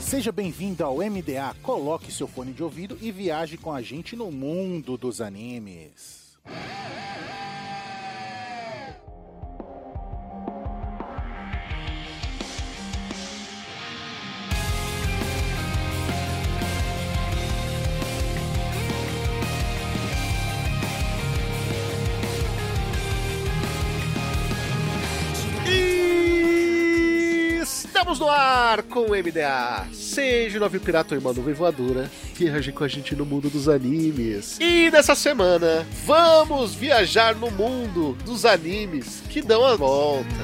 Seja bem-vindo ao MDA, coloque seu fone de ouvido e viaje com a gente no mundo dos animes. Estamos no ar com o MDA. Seja o navio pirata ou uma nuvem voadora, viaje com a gente no mundo dos animes. E nessa semana, vamos viajar no mundo dos animes que dão a volta.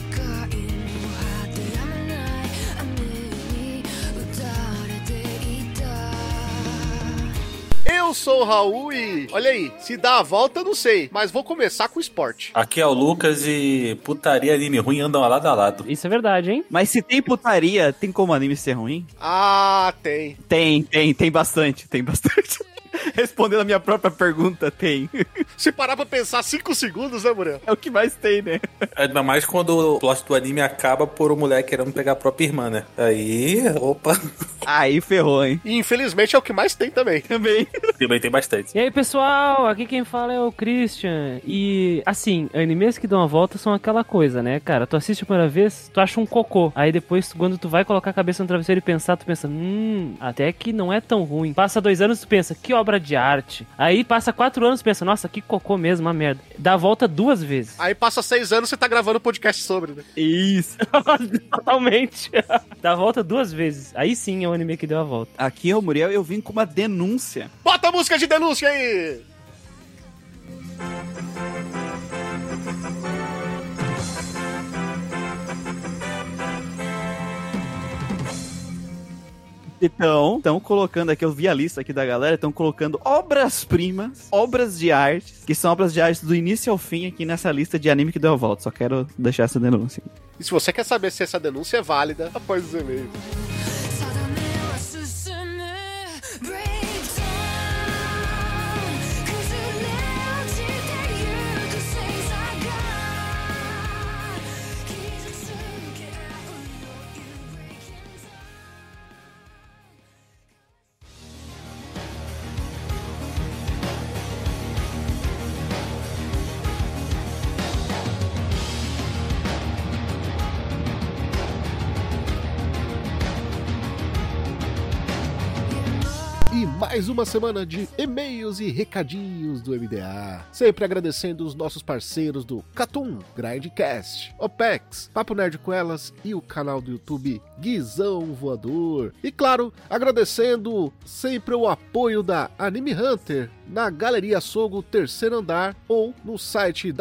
Eu sou o Raul e, olha aí, se dá a volta eu não sei, mas vou começar com o esporte. Aqui é o Lucas e putaria e anime ruim andam lado a lado. Isso é verdade, hein? Mas se tem putaria, tem como anime ser ruim? Ah, tem. Tem bastante. Respondendo a minha própria pergunta, tem. Se parar pra pensar 5 segundos, né, Muriel? É o que mais tem, né? Ainda mais quando o plot do anime acaba por um moleque querendo pegar a própria irmã, né? Aí, opa. Aí ferrou, hein? E infelizmente é o que mais tem também. Também Tem bastante. E aí, pessoal, aqui quem fala é o Christian. E, assim, animes que dão a volta são aquela coisa, né, cara? Tu assiste a primeira vez, tu acha um cocô. Aí depois, quando tu vai colocar a cabeça no travesseiro e pensar, tu pensa, até que não é tão ruim. Passa 2 anos, tu pensa, que obra de arte. Aí passa 4 anos, tu pensa, nossa, que cocô mesmo, uma merda. Dá a volta 2 vezes. Aí passa 6 anos e você tá gravando podcast sobre, né? Isso. Totalmente. Dá a volta 2 vezes. Aí sim é o anime que deu a volta. Aqui, ô Muriel, eu vim com uma denúncia. Bota a música de denúncia aí! Então, estão colocando aqui, eu vi a lista aqui da galera, estão colocando obras-primas, obras de arte, que são obras de arte do início ao fim aqui nessa lista de anime que deu a volta. Só quero deixar essa denúncia. E se você quer saber se essa denúncia é válida, após os e-mails. Mais uma semana de e-mails e recadinhos do MDA. Sempre agradecendo os nossos parceiros do Catum, Grindcast, OPEX, Papo Nerd com Elas e o canal do YouTube Guizão Voador. E claro, agradecendo sempre o apoio da Anime Hunter na Galeria Sogo, terceiro andar, ou no site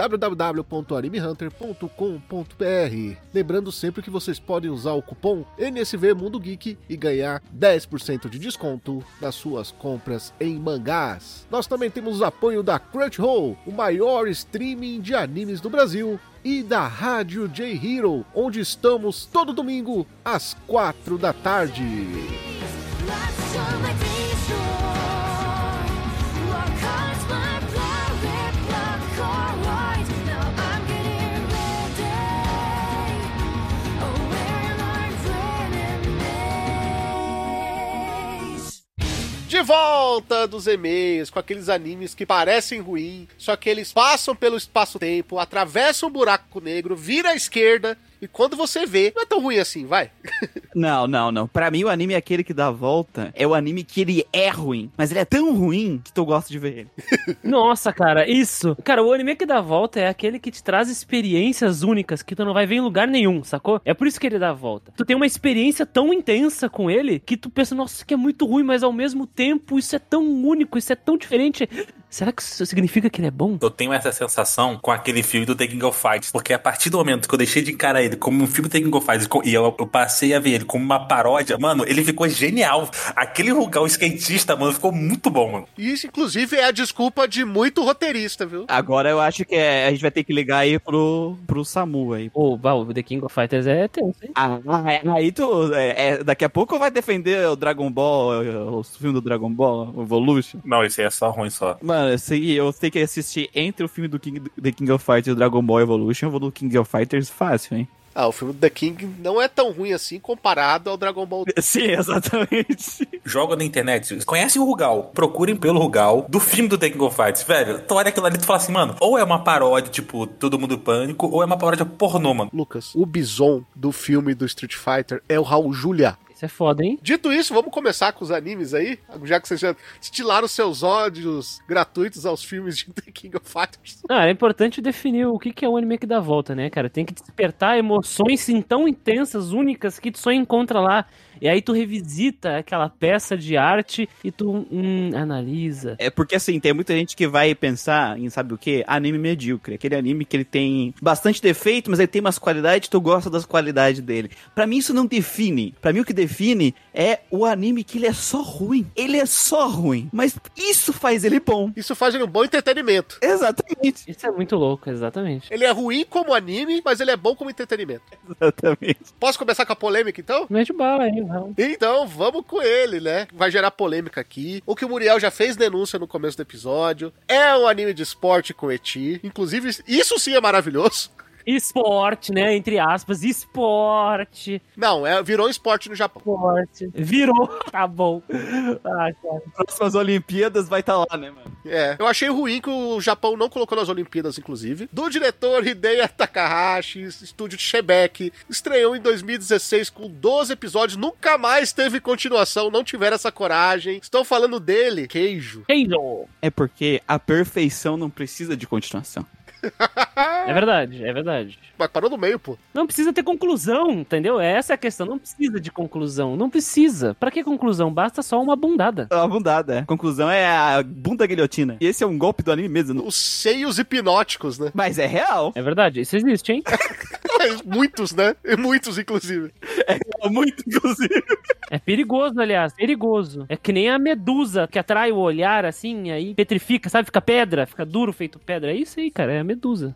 www.animehunter.com.br. Lembrando sempre que vocês podem usar o cupom NSV Mundo Geek e ganhar 10% de desconto nas suas compras em mangás. Nós também temos o apoio da Crunchyroll, o maior streaming de animes do Brasil, e da Rádio J-Hero, onde estamos todo domingo às 4 da tarde. De volta dos e-mails, com aqueles animes que parecem ruins, só que eles passam pelo espaço-tempo, atravessam um buraco negro, vira à esquerda, e quando você vê, não é tão ruim assim, vai. Não. Pra mim, o anime é aquele que dá a volta, é o anime que ele é ruim, mas ele é tão ruim que tu gosta de ver ele. Nossa, cara, isso. Cara, o anime que dá a volta é aquele que te traz experiências únicas que tu não vai ver em lugar nenhum, sacou? É por isso que ele dá a volta. Tu tem uma experiência tão intensa com ele que tu pensa, nossa, isso aqui é muito ruim, mas ao mesmo tempo isso é tão único, isso é tão diferente. Será que isso significa que ele é bom? Eu tenho essa sensação com aquele filme do The King of Fighters, porque a partir do momento que eu deixei de encarar ele como um filme do The King of Fighters e eu passei a ver ele como uma paródia, mano, ele ficou genial. Aquele Rugal skatista, mano, ficou muito bom, mano. Isso, inclusive, é a desculpa de muito roteirista, viu? Agora eu acho que a gente vai ter que ligar aí pro Samu aí. Pô, o The King of Fighters é tenso, hein? Aí tu, daqui a pouco vai defender o Dragon Ball, o filme do Dragon Ball, o Evolution. Não, esse aí é só ruim, só. Mano, eu tenho que assistir entre o filme do The King of Fighters e o Dragon Ball Evolution, eu vou no King of Fighters fácil, hein? O filme do The King não é tão ruim assim comparado ao Dragon Ball. Sim, exatamente. Joga na internet, conhecem o Rugal, procurem pelo Rugal do filme do The King of Fighters, velho. Tu olha aquilo ali e tu fala assim, mano, ou é uma paródia, tipo, Todo Mundo Pânico, ou é uma paródia pornô, mano. Lucas, o Bison do filme do Street Fighter é o Raul Julia. Isso é foda, hein? Dito isso, vamos começar com os animes aí? Já que vocês já destilaram seus ódios gratuitos aos filmes de The King of Fighters. Não, é importante definir o que é o anime que dá volta, né, cara? Tem que despertar emoções assim, tão intensas, únicas, que tu só encontra lá. E aí tu revisita aquela peça de arte e tu analisa. É porque, assim, tem muita gente que vai pensar em, sabe o quê? Anime medíocre. Aquele anime que ele tem bastante defeito, mas ele tem umas qualidades e tu gosta das qualidades dele. Pra mim, isso não define. Pra mim, o que define é o anime que ele é só ruim. Ele é só ruim. Mas isso faz ele bom. Isso faz ele um bom entretenimento. Exatamente. Isso é muito louco, exatamente. Ele é ruim como anime, mas ele é bom como entretenimento. Exatamente. Posso começar com a polêmica, então? Mete bala aí, não. Então, vamos com ele, né? Vai gerar polêmica aqui. O que o Muriel já fez denúncia no começo do episódio. É um anime de esporte com eti. Inclusive, isso sim é maravilhoso. Esporte, né? Entre aspas, esporte. Não, virou esporte no Japão. Esporte. Virou. Tá bom. Ah, cara. Próximas Olimpíadas vai estar lá, né, mano? Eu achei ruim que o Japão não colocou nas Olimpíadas, inclusive. Do diretor Hideya Takahashi, estúdio de Shebeki, estreou em 2016 com 12 episódios, nunca mais teve continuação, não tiveram essa coragem. Estou falando dele, Keijo. Keijo. É porque a perfeição não precisa de continuação. É verdade, é verdade. Mas parou no meio, pô. Não precisa ter conclusão, entendeu? Essa é a questão. Não precisa de conclusão. Não precisa. Pra que conclusão? Basta só uma bundada. Uma bundada, é. Conclusão é a bunda guilhotina. E esse é um golpe do anime mesmo. Os seios hipnóticos, né? Mas é real. É verdade, isso existe, hein? Muitos, né? Muitos, inclusive. É real, muito, inclusive. É perigoso, aliás, perigoso. É que nem a medusa que atrai o olhar, assim, aí petrifica, sabe? Fica pedra, fica duro feito pedra. É isso aí, cara, é a medusa.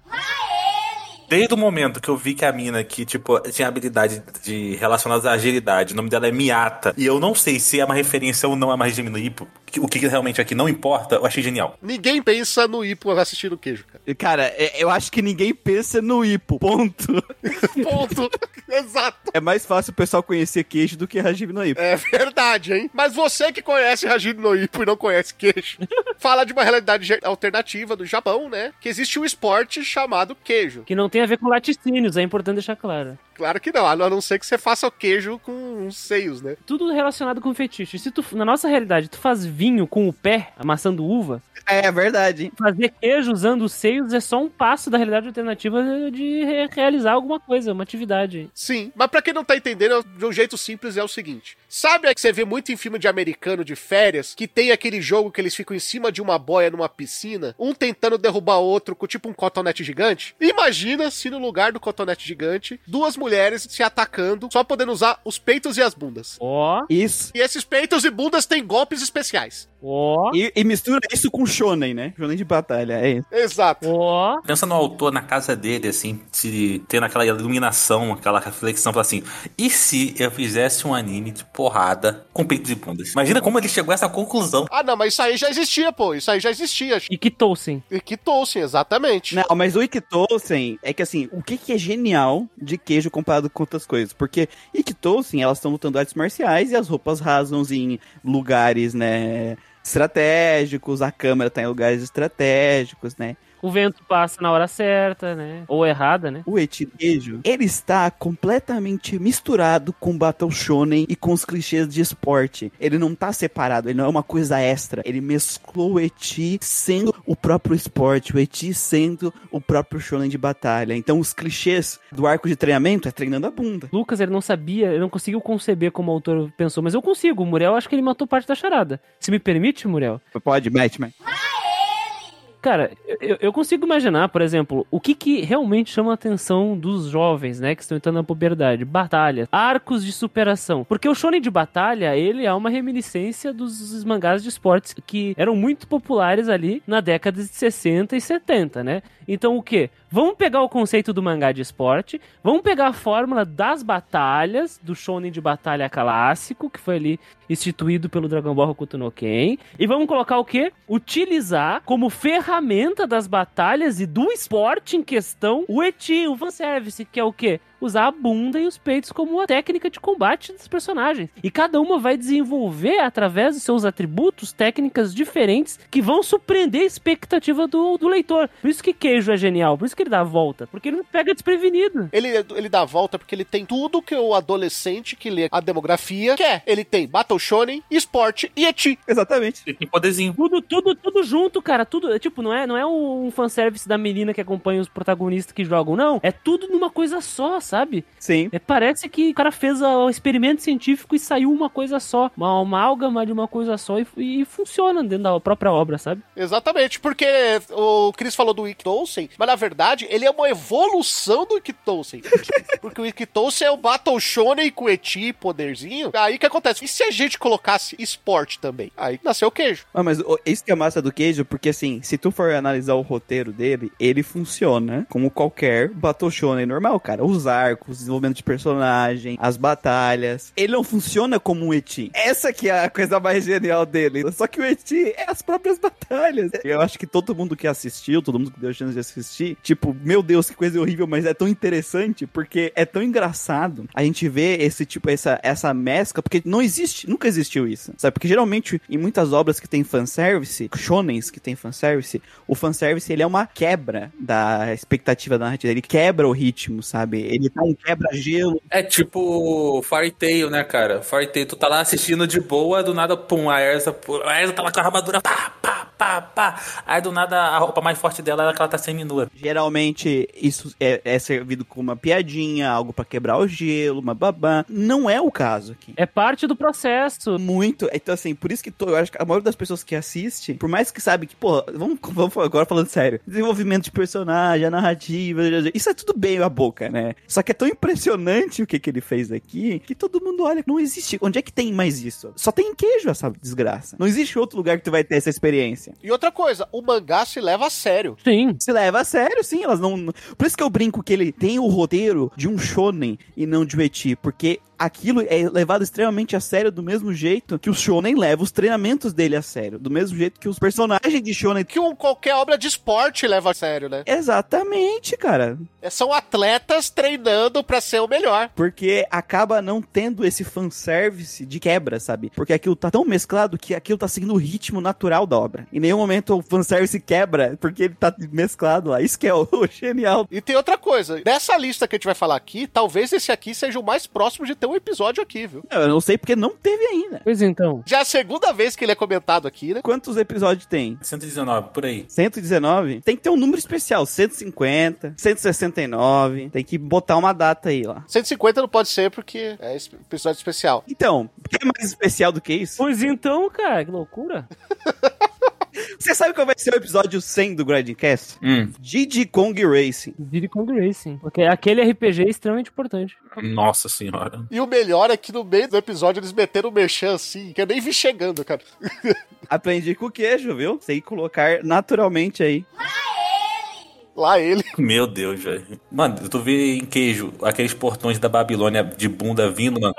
Desde o momento que eu vi que a mina aqui, tipo, tinha habilidade relacionada à agilidade, o nome dela é Miyata, e eu não sei se é uma referência ou não a mais no Ippo, o que realmente aqui não importa, eu achei genial. Ninguém pensa no Ippo assistindo o Queijo, cara. Cara, eu acho que ninguém pensa no Ippo, ponto. Ponto. Exato. É mais fácil o pessoal conhecer Queijo do que Hajime no Ippo. É verdade, hein? Mas você que conhece Hajime no Ippo e não conhece Queijo, fala de uma realidade alternativa do Japão, né? Que existe um esporte chamado Queijo. Que não tem a ver com laticínios, é importante deixar claro. Claro que não, a não ser que você faça o queijo com uns seios, né? Tudo relacionado com fetiche. Se tu, na nossa realidade, tu faz vinho com o pé, amassando uva... É verdade. Fazer queijo usando os seios é só um passo da realidade alternativa de realizar alguma coisa, uma atividade. Sim, mas pra quem não tá entendendo, de um jeito simples é o seguinte. Sabe que você vê muito em filme de americano de férias, que tem aquele jogo que eles ficam em cima de uma boia numa piscina, um tentando derrubar outro com tipo um cotonete gigante? Imagina se no lugar do cotonete gigante, duas mulheres se atacando, só podendo usar os peitos e as bundas. Ó. Isso. E esses peitos e bundas têm golpes especiais. Ó. E mistura isso com shonen, né? Shonen de batalha, é isso. Exato. Ó. Pensa no autor na casa dele, assim, se tendo aquela iluminação, aquela reflexão, fala assim, e se eu fizesse um anime de porrada com peitos e bundas? Imagina como ele chegou a essa conclusão. Ah, não, mas isso aí já existia, pô. Isso aí já existia. E que Tolkien. E que Tolkien, exatamente. Não, mas o Ikitosen é que assim, o que é genial de Queijo comparado com outras coisas? Porque Ikitosen, elas estão lutando artes marciais e as roupas rasam em lugares, né, estratégicos, a câmera tá em lugares estratégicos, né? O vento passa na hora certa, né? Ou errada, né? O eti Queijo, ele está completamente misturado com Battle Shonen e com os clichês de esporte. Ele não tá separado, ele não é uma coisa extra. Ele mesclou o eti sendo o próprio esporte, o eti sendo o próprio shonen de batalha. Então os clichês do arco de treinamento é treinando a bunda. Lucas, ele não sabia, ele não conseguiu conceber como o autor pensou, mas eu consigo. O Muriel, acho que ele matou parte da charada. Se me permite, Muriel? Pode, mete. Cara, eu consigo imaginar, por exemplo, o que realmente chama a atenção dos jovens, né, que estão entrando na puberdade. Batalhas, arcos de superação. Porque o shonen de batalha, ele é uma reminiscência dos mangás de esportes que eram muito populares ali na década de 60 e 70, né? Então o quê? Vamos pegar o conceito do mangá de esporte, vamos pegar a fórmula das batalhas, do shonen de batalha clássico, que foi ali instituído pelo Dragon Ball Hokuto no Ken, e vamos colocar o quê? Utilizar como ferramenta das batalhas e do esporte em questão o eti, o fanservice, que é o quê? usar a bunda e os peitos como a técnica de combate dos personagens. E cada uma vai desenvolver, através dos seus atributos, técnicas diferentes que vão surpreender a expectativa do leitor. Por isso que Queijo é genial, por isso que ele dá a volta, porque ele não pega desprevenido. Ele dá a volta porque ele tem tudo que o adolescente que lê a demografia quer. Ele tem Battle Shonen, esporte e eti. Exatamente. E tem poderzinho. Tudo junto, cara. Tudo, tipo, não é um fanservice da menina que acompanha os protagonistas que jogam, não. É tudo numa coisa só, sabe? Sim. Parece que o cara fez o experimento científico e saiu uma coisa só. Uma amálgama de uma coisa só e funciona dentro da própria obra, sabe? Exatamente, porque o Chris falou do Ikitosen, mas na verdade ele é uma evolução do Ikitosen. Porque o Ikitosen é o Battle Shonen com eti, poderzinho. Aí o que acontece? E se a gente colocasse esporte também? Aí nasceu o Queijo. Mas isso que é massa do Queijo, porque assim, se tu for analisar o roteiro dele, ele funciona como qualquer Battle Shonen normal, cara. Os arcos, o desenvolvimento de personagem, as batalhas. Ele não funciona como um eti. Essa que é a coisa mais genial dele. Só que o eti é as próprias batalhas. Eu acho que todo mundo que assistiu, todo mundo que deu chance de assistir, tipo, meu Deus, que coisa horrível, mas é tão interessante, porque é tão engraçado a gente ver esse tipo, essa mescla, porque nunca existiu isso, sabe? Porque geralmente, em muitas obras que tem fanservice, shonens que tem fanservice, o fanservice, ele é uma quebra da expectativa da narrativa, ele quebra o ritmo, sabe? Ele tá um quebra-gelo. É tipo Fairy Tail, né, cara? Fairy Tail, tu tá lá assistindo de boa, do nada, pum, a Erza tá lá com a armadura, pá. Aí do nada a roupa mais forte dela é que ela tá semi-nua. Geralmente isso é servido como uma piadinha, algo pra quebrar o gelo, uma babá. Não é o caso aqui. É parte do processo. Muito. Então, assim, por isso que eu acho que a maioria das pessoas que assiste, por mais que sabe que, pô, vamos agora falando sério, desenvolvimento de personagem, a narrativa, isso é tudo bem a boca, né? Só que é tão impressionante o que ele fez aqui, que todo mundo olha, não existe. Onde é que tem mais isso? Só tem em Queijo essa desgraça. Não existe outro lugar que tu vai ter essa experiência. E outra coisa, o mangá se leva a sério. Sim. Se leva a sério, sim, elas não... Por isso que eu brinco que ele tem o roteiro de um shonen e não de um eti, porque aquilo é levado extremamente a sério do mesmo jeito que o shonen leva os treinamentos dele a sério, do mesmo jeito que os personagens de shonen... Que qualquer obra de esporte leva a sério, né? Exatamente, cara. São atletas treinando pra ser o melhor. Porque acaba não tendo esse fanservice de quebra, sabe? Porque aquilo tá tão mesclado que aquilo tá seguindo o ritmo natural da obra. Em nenhum momento o fanservice quebra, porque ele tá mesclado lá. Isso que é o genial. E tem outra coisa. Dessa lista que a gente vai falar aqui, talvez esse aqui seja o mais próximo de ter um episódio aqui, viu? Eu não sei porque não teve ainda. Pois então. Já é a segunda vez que ele é comentado aqui, né? Quantos episódios tem? 119, por aí. 119? Tem que ter um número especial. 150, 169. Tem que botar uma data aí, lá. 150 não pode ser porque é episódio especial. Então, o que é mais especial do que isso? Pois então, cara, que loucura. Você sabe qual vai ser o episódio 100 do Grindcast? Diddy Kong Racing. Diddy Kong Racing. Porque aquele RPG é extremamente importante. Nossa senhora. E o melhor é que no meio do episódio eles meteram o merchan assim, que eu nem vi chegando, cara. Aprendi com o Queijo, viu? Sei colocar naturalmente aí. Lá ele. Meu Deus, velho. Mano, tu vê em Queijo aqueles portões da Babilônia de bunda vindo, mano.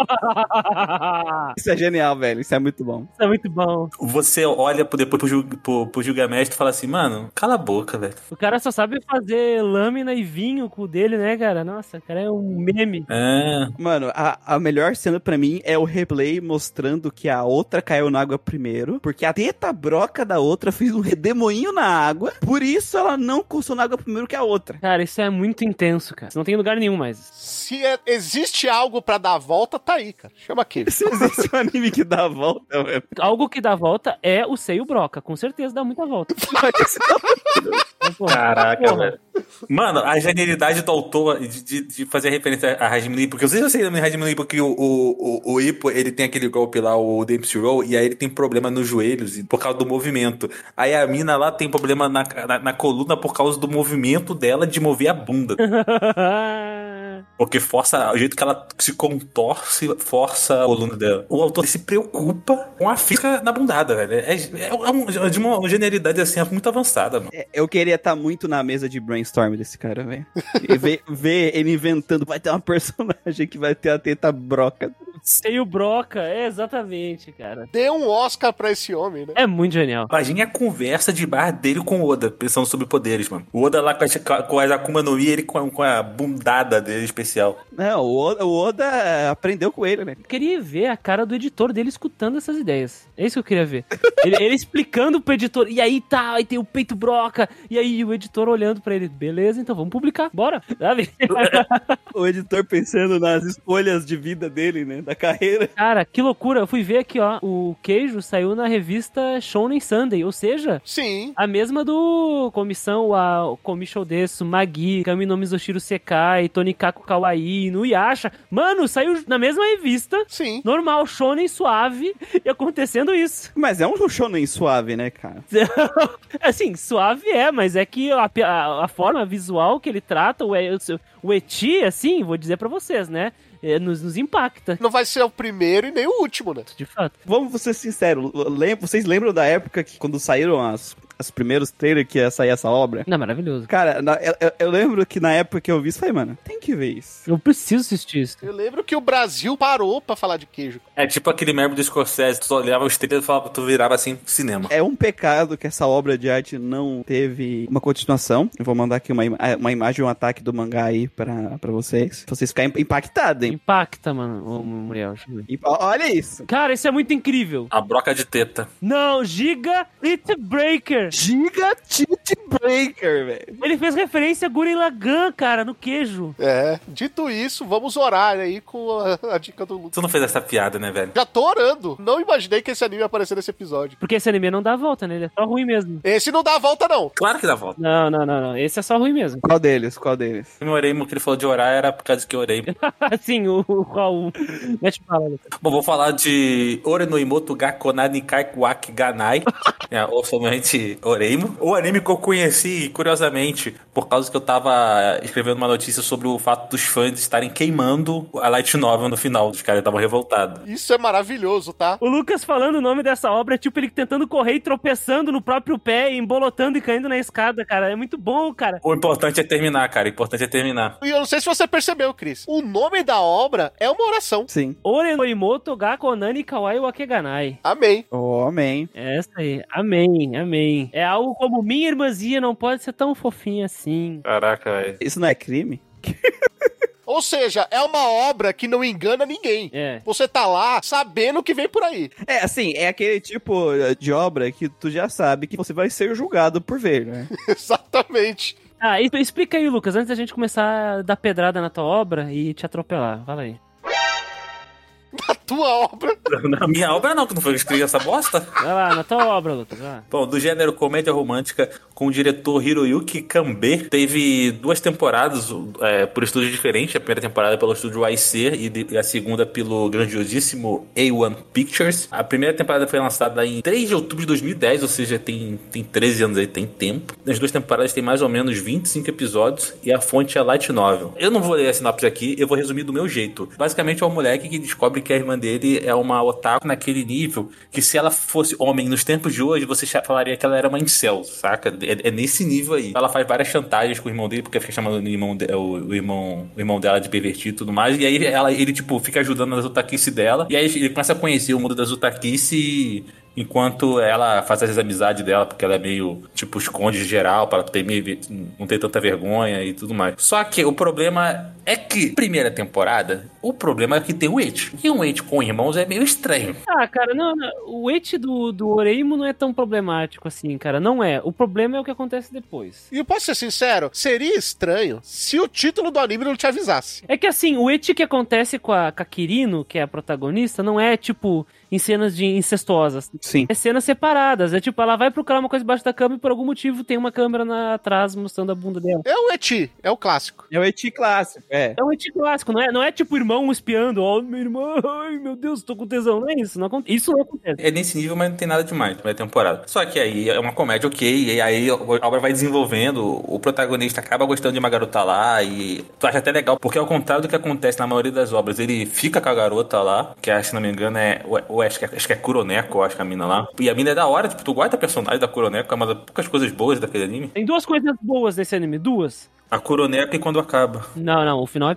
Isso é genial, velho. Isso é muito bom. Isso é muito bom. Você olha depois pro Gilgamesh e fala assim, mano, cala a boca, velho. O cara só sabe fazer lâmina e vinho com o dele, né, cara? Nossa, o cara é um meme. É. Mano, a melhor cena pra mim é o replay mostrando que a outra caiu na água primeiro, porque a teta broca da outra fez um redemoinho na água, por isso ela não coçou na água primeiro que a outra. Cara, isso é muito intenso, cara. Isso não tem em lugar nenhum mais. Se existe algo pra dar a volta, tá aí, cara. Chama aqui. Se existe um anime que dá a volta, velho. Algo que dá volta é o Seio Broca. Com certeza dá muita volta. Caraca, velho. Mano, a genialidade do autor de fazer referência a Hajime no Ippo, porque eu sei se você lembra de Hajime no Ippo que o Ippo, ele tem aquele golpe lá, o Dempsey Roll, e aí ele tem problema nos joelhos por causa do movimento. Aí a mina lá tem problema na coluna por causa do movimento dela de mover a bunda. Porque força, o jeito que ela se contorce, força a coluna dela. O autor se preocupa com a física na bundada, velho. É de uma genialidade assim, muito avançada, mano. Eu queria estar muito na mesa de brainstorm desse cara, velho. E ver ele inventando, vai ter uma personagem que vai ter a teta broca. Sei o Broca, exatamente, cara. Dê um Oscar pra esse homem, né? É muito genial. Imagine a conversa de bar dele com o Oda, pensando sobre poderes, mano. O Oda lá com as Akuma no Mi, ele com a bundada dele especial. Não, o Oda aprendeu com ele, né? Eu queria ver a cara do editor dele escutando essas ideias. É isso que eu queria ver. Ele explicando pro editor, e aí tá, aí tem o peito Broca, e aí o editor olhando pra ele, beleza, então vamos publicar, bora, sabe? O editor pensando nas escolhas de vida dele, né? Da carreira. Cara, que loucura, eu fui ver aqui, ó, o Queijo saiu na revista Shonen Sunday, ou seja, Sim. a mesma do Comissão, a Komisho Desu, Magi, Kami no Mizoshiro Sekai, Tonikaku Kawaii, Nuyasha. Mano, saiu na mesma revista. Sim. Normal, shonen suave, e acontecendo isso. Mas é um shonen suave, né, cara? Assim, suave mas é que a forma visual que ele trata, o eti, assim, vou dizer pra vocês, né? Nos impacta. Não vai ser o primeiro e nem o último, né? De fato. Vamos ser sinceros, vocês lembram da época que quando saíram os primeiros trailers que ia sair essa obra? Não, maravilhoso. Cara, eu lembro que na época que eu vi isso, falei, mano, tem que ver isso. Eu preciso assistir isso. Eu lembro que o Brasil parou pra falar de queijo. É tipo aquele membro do Scorsese, tu só olhava os trailers e falava, tu virava assim pro cinema. É um pecado que essa obra de arte não teve uma continuação. Eu vou mandar aqui uma imagem, um ataque do mangá aí pra vocês. Pra vocês ficarem impactados, hein? Impacta, mano, ô Muriel. Deixa eu ver. Olha isso. Cara, isso é muito incrível. A broca de teta. Não, Giga It Breaker. Giga Tite Breaker, velho. Ele fez referência a Gurren Lagann, cara, no queijo. É, dito isso, vamos orar aí com a dica do Lucas. Tu não fez essa piada, né, velho? Já tô orando. Não imaginei que esse anime ia aparecer nesse episódio. Porque esse anime não dá a volta, né? Ele é só ruim mesmo. Esse não dá a volta, não. Claro que dá volta. Não. Esse é só ruim mesmo. Qual deles? Qual deles? O meu Oreimo que ele falou de orar era por causa que eu orei. Assim, o Raul. Mete bala, Lucas. Bom, vou falar de Ore no Imoto Gakona Nikai Kuaki Ganai. Ou somente Oreimo. O anime que eu conheci, curiosamente, por causa que eu tava escrevendo uma notícia sobre o fato dos fãs estarem queimando a Light Novel no final. Os caras estavam revoltados. Isso é maravilhoso, tá? O Lucas falando o nome dessa obra é tipo ele tentando correr e tropeçando no próprio pé, embolotando e caindo na escada, cara. É muito bom, cara. O importante é terminar, cara. O importante é terminar. E eu não sei se você percebeu, Cris. O nome da obra é uma oração. Sim. Ore no Imoto ga konani kawai wa keganai. Amém. Oh, amém. É essa aí. Amém, amém. É algo como minha irmãzinha não pode ser tão fofinha assim. Caraca, velho. Isso não é crime? Ou seja, é uma obra que não engana ninguém. É. Você tá lá sabendo o que vem por aí. É, assim, é aquele tipo de obra que tu já sabe que você vai ser julgado por ver, né? Exatamente. Ah, explica aí, Lucas, antes da gente começar a dar pedrada na tua obra e te atropelar. Fala aí. Na tua obra. Na minha obra não, que não foi eu que escrevi essa bosta. Vai lá, na tua obra, Lucas. Vai lá. Bom, do gênero comédia romântica, com o diretor Hiroyuki Kanbe, teve 2 temporadas por estúdio diferente. A primeira temporada pelo estúdio YC e a segunda pelo grandiosíssimo A1 Pictures. A primeira temporada foi lançada em 3 de outubro de 2010, ou seja, tem 13 anos aí, tem tempo. Nas 2 temporadas tem mais ou menos 25 episódios e a fonte é Light Novel. Eu não vou ler a sinopse aqui, eu vou resumir do meu jeito. Basicamente é um moleque que descobre que a irmã dele é uma otaku naquele nível que se ela fosse homem nos tempos de hoje, você falaria que ela era uma incel, saca? É nesse nível aí. Ela faz várias chantagens com o irmão dele, porque fica chamando o irmão dela de pervertido e tudo mais, e aí ele tipo, fica ajudando nas otaquice dela, e aí ele começa a conhecer o mundo das otaquice enquanto ela faz as amizades dela, porque ela é meio, tipo, esconde geral, para não ter tanta vergonha e tudo mais. Só que o problema é que, primeira temporada, o problema é que tem o eti. E um eti com irmãos é meio estranho. Ah, cara, não. O eti do Oreimo não é tão problemático assim, cara. Não é. O problema é o que acontece depois. E eu posso ser sincero, seria estranho se o título do anime não te avisasse. É que assim, o eti que acontece com a Kirino, que é a protagonista, não é tipo em cenas de incestuosas. Sim. É cenas separadas. É tipo, ela vai procurar uma coisa embaixo da cama e por algum motivo tem uma câmera atrás mostrando a bunda dela. É o eti, é o clássico. É o eti clássico, é. É um eti clássico, não é tipo irmão espiando, ó, minha irmã, ai meu Deus, tô com tesão. Não é isso, isso não acontece. É nesse nível, mas não tem nada demais na primeira temporada. Só que aí é uma comédia ok, e aí a obra vai desenvolvendo, o protagonista acaba gostando de uma garota lá, e tu acha até legal, porque ao contrário do que acontece na maioria das obras, ele fica com a garota lá, que se não me engano acho que é Kuroneko, acho que a mina lá. E a mina é da hora, tipo, tu gosta da personagem da Kuroneko, é uma das poucas coisas boas daquele anime. Tem 2 coisas boas desse anime, 2. A Kuroneko e quando acaba. Não, o final é pior.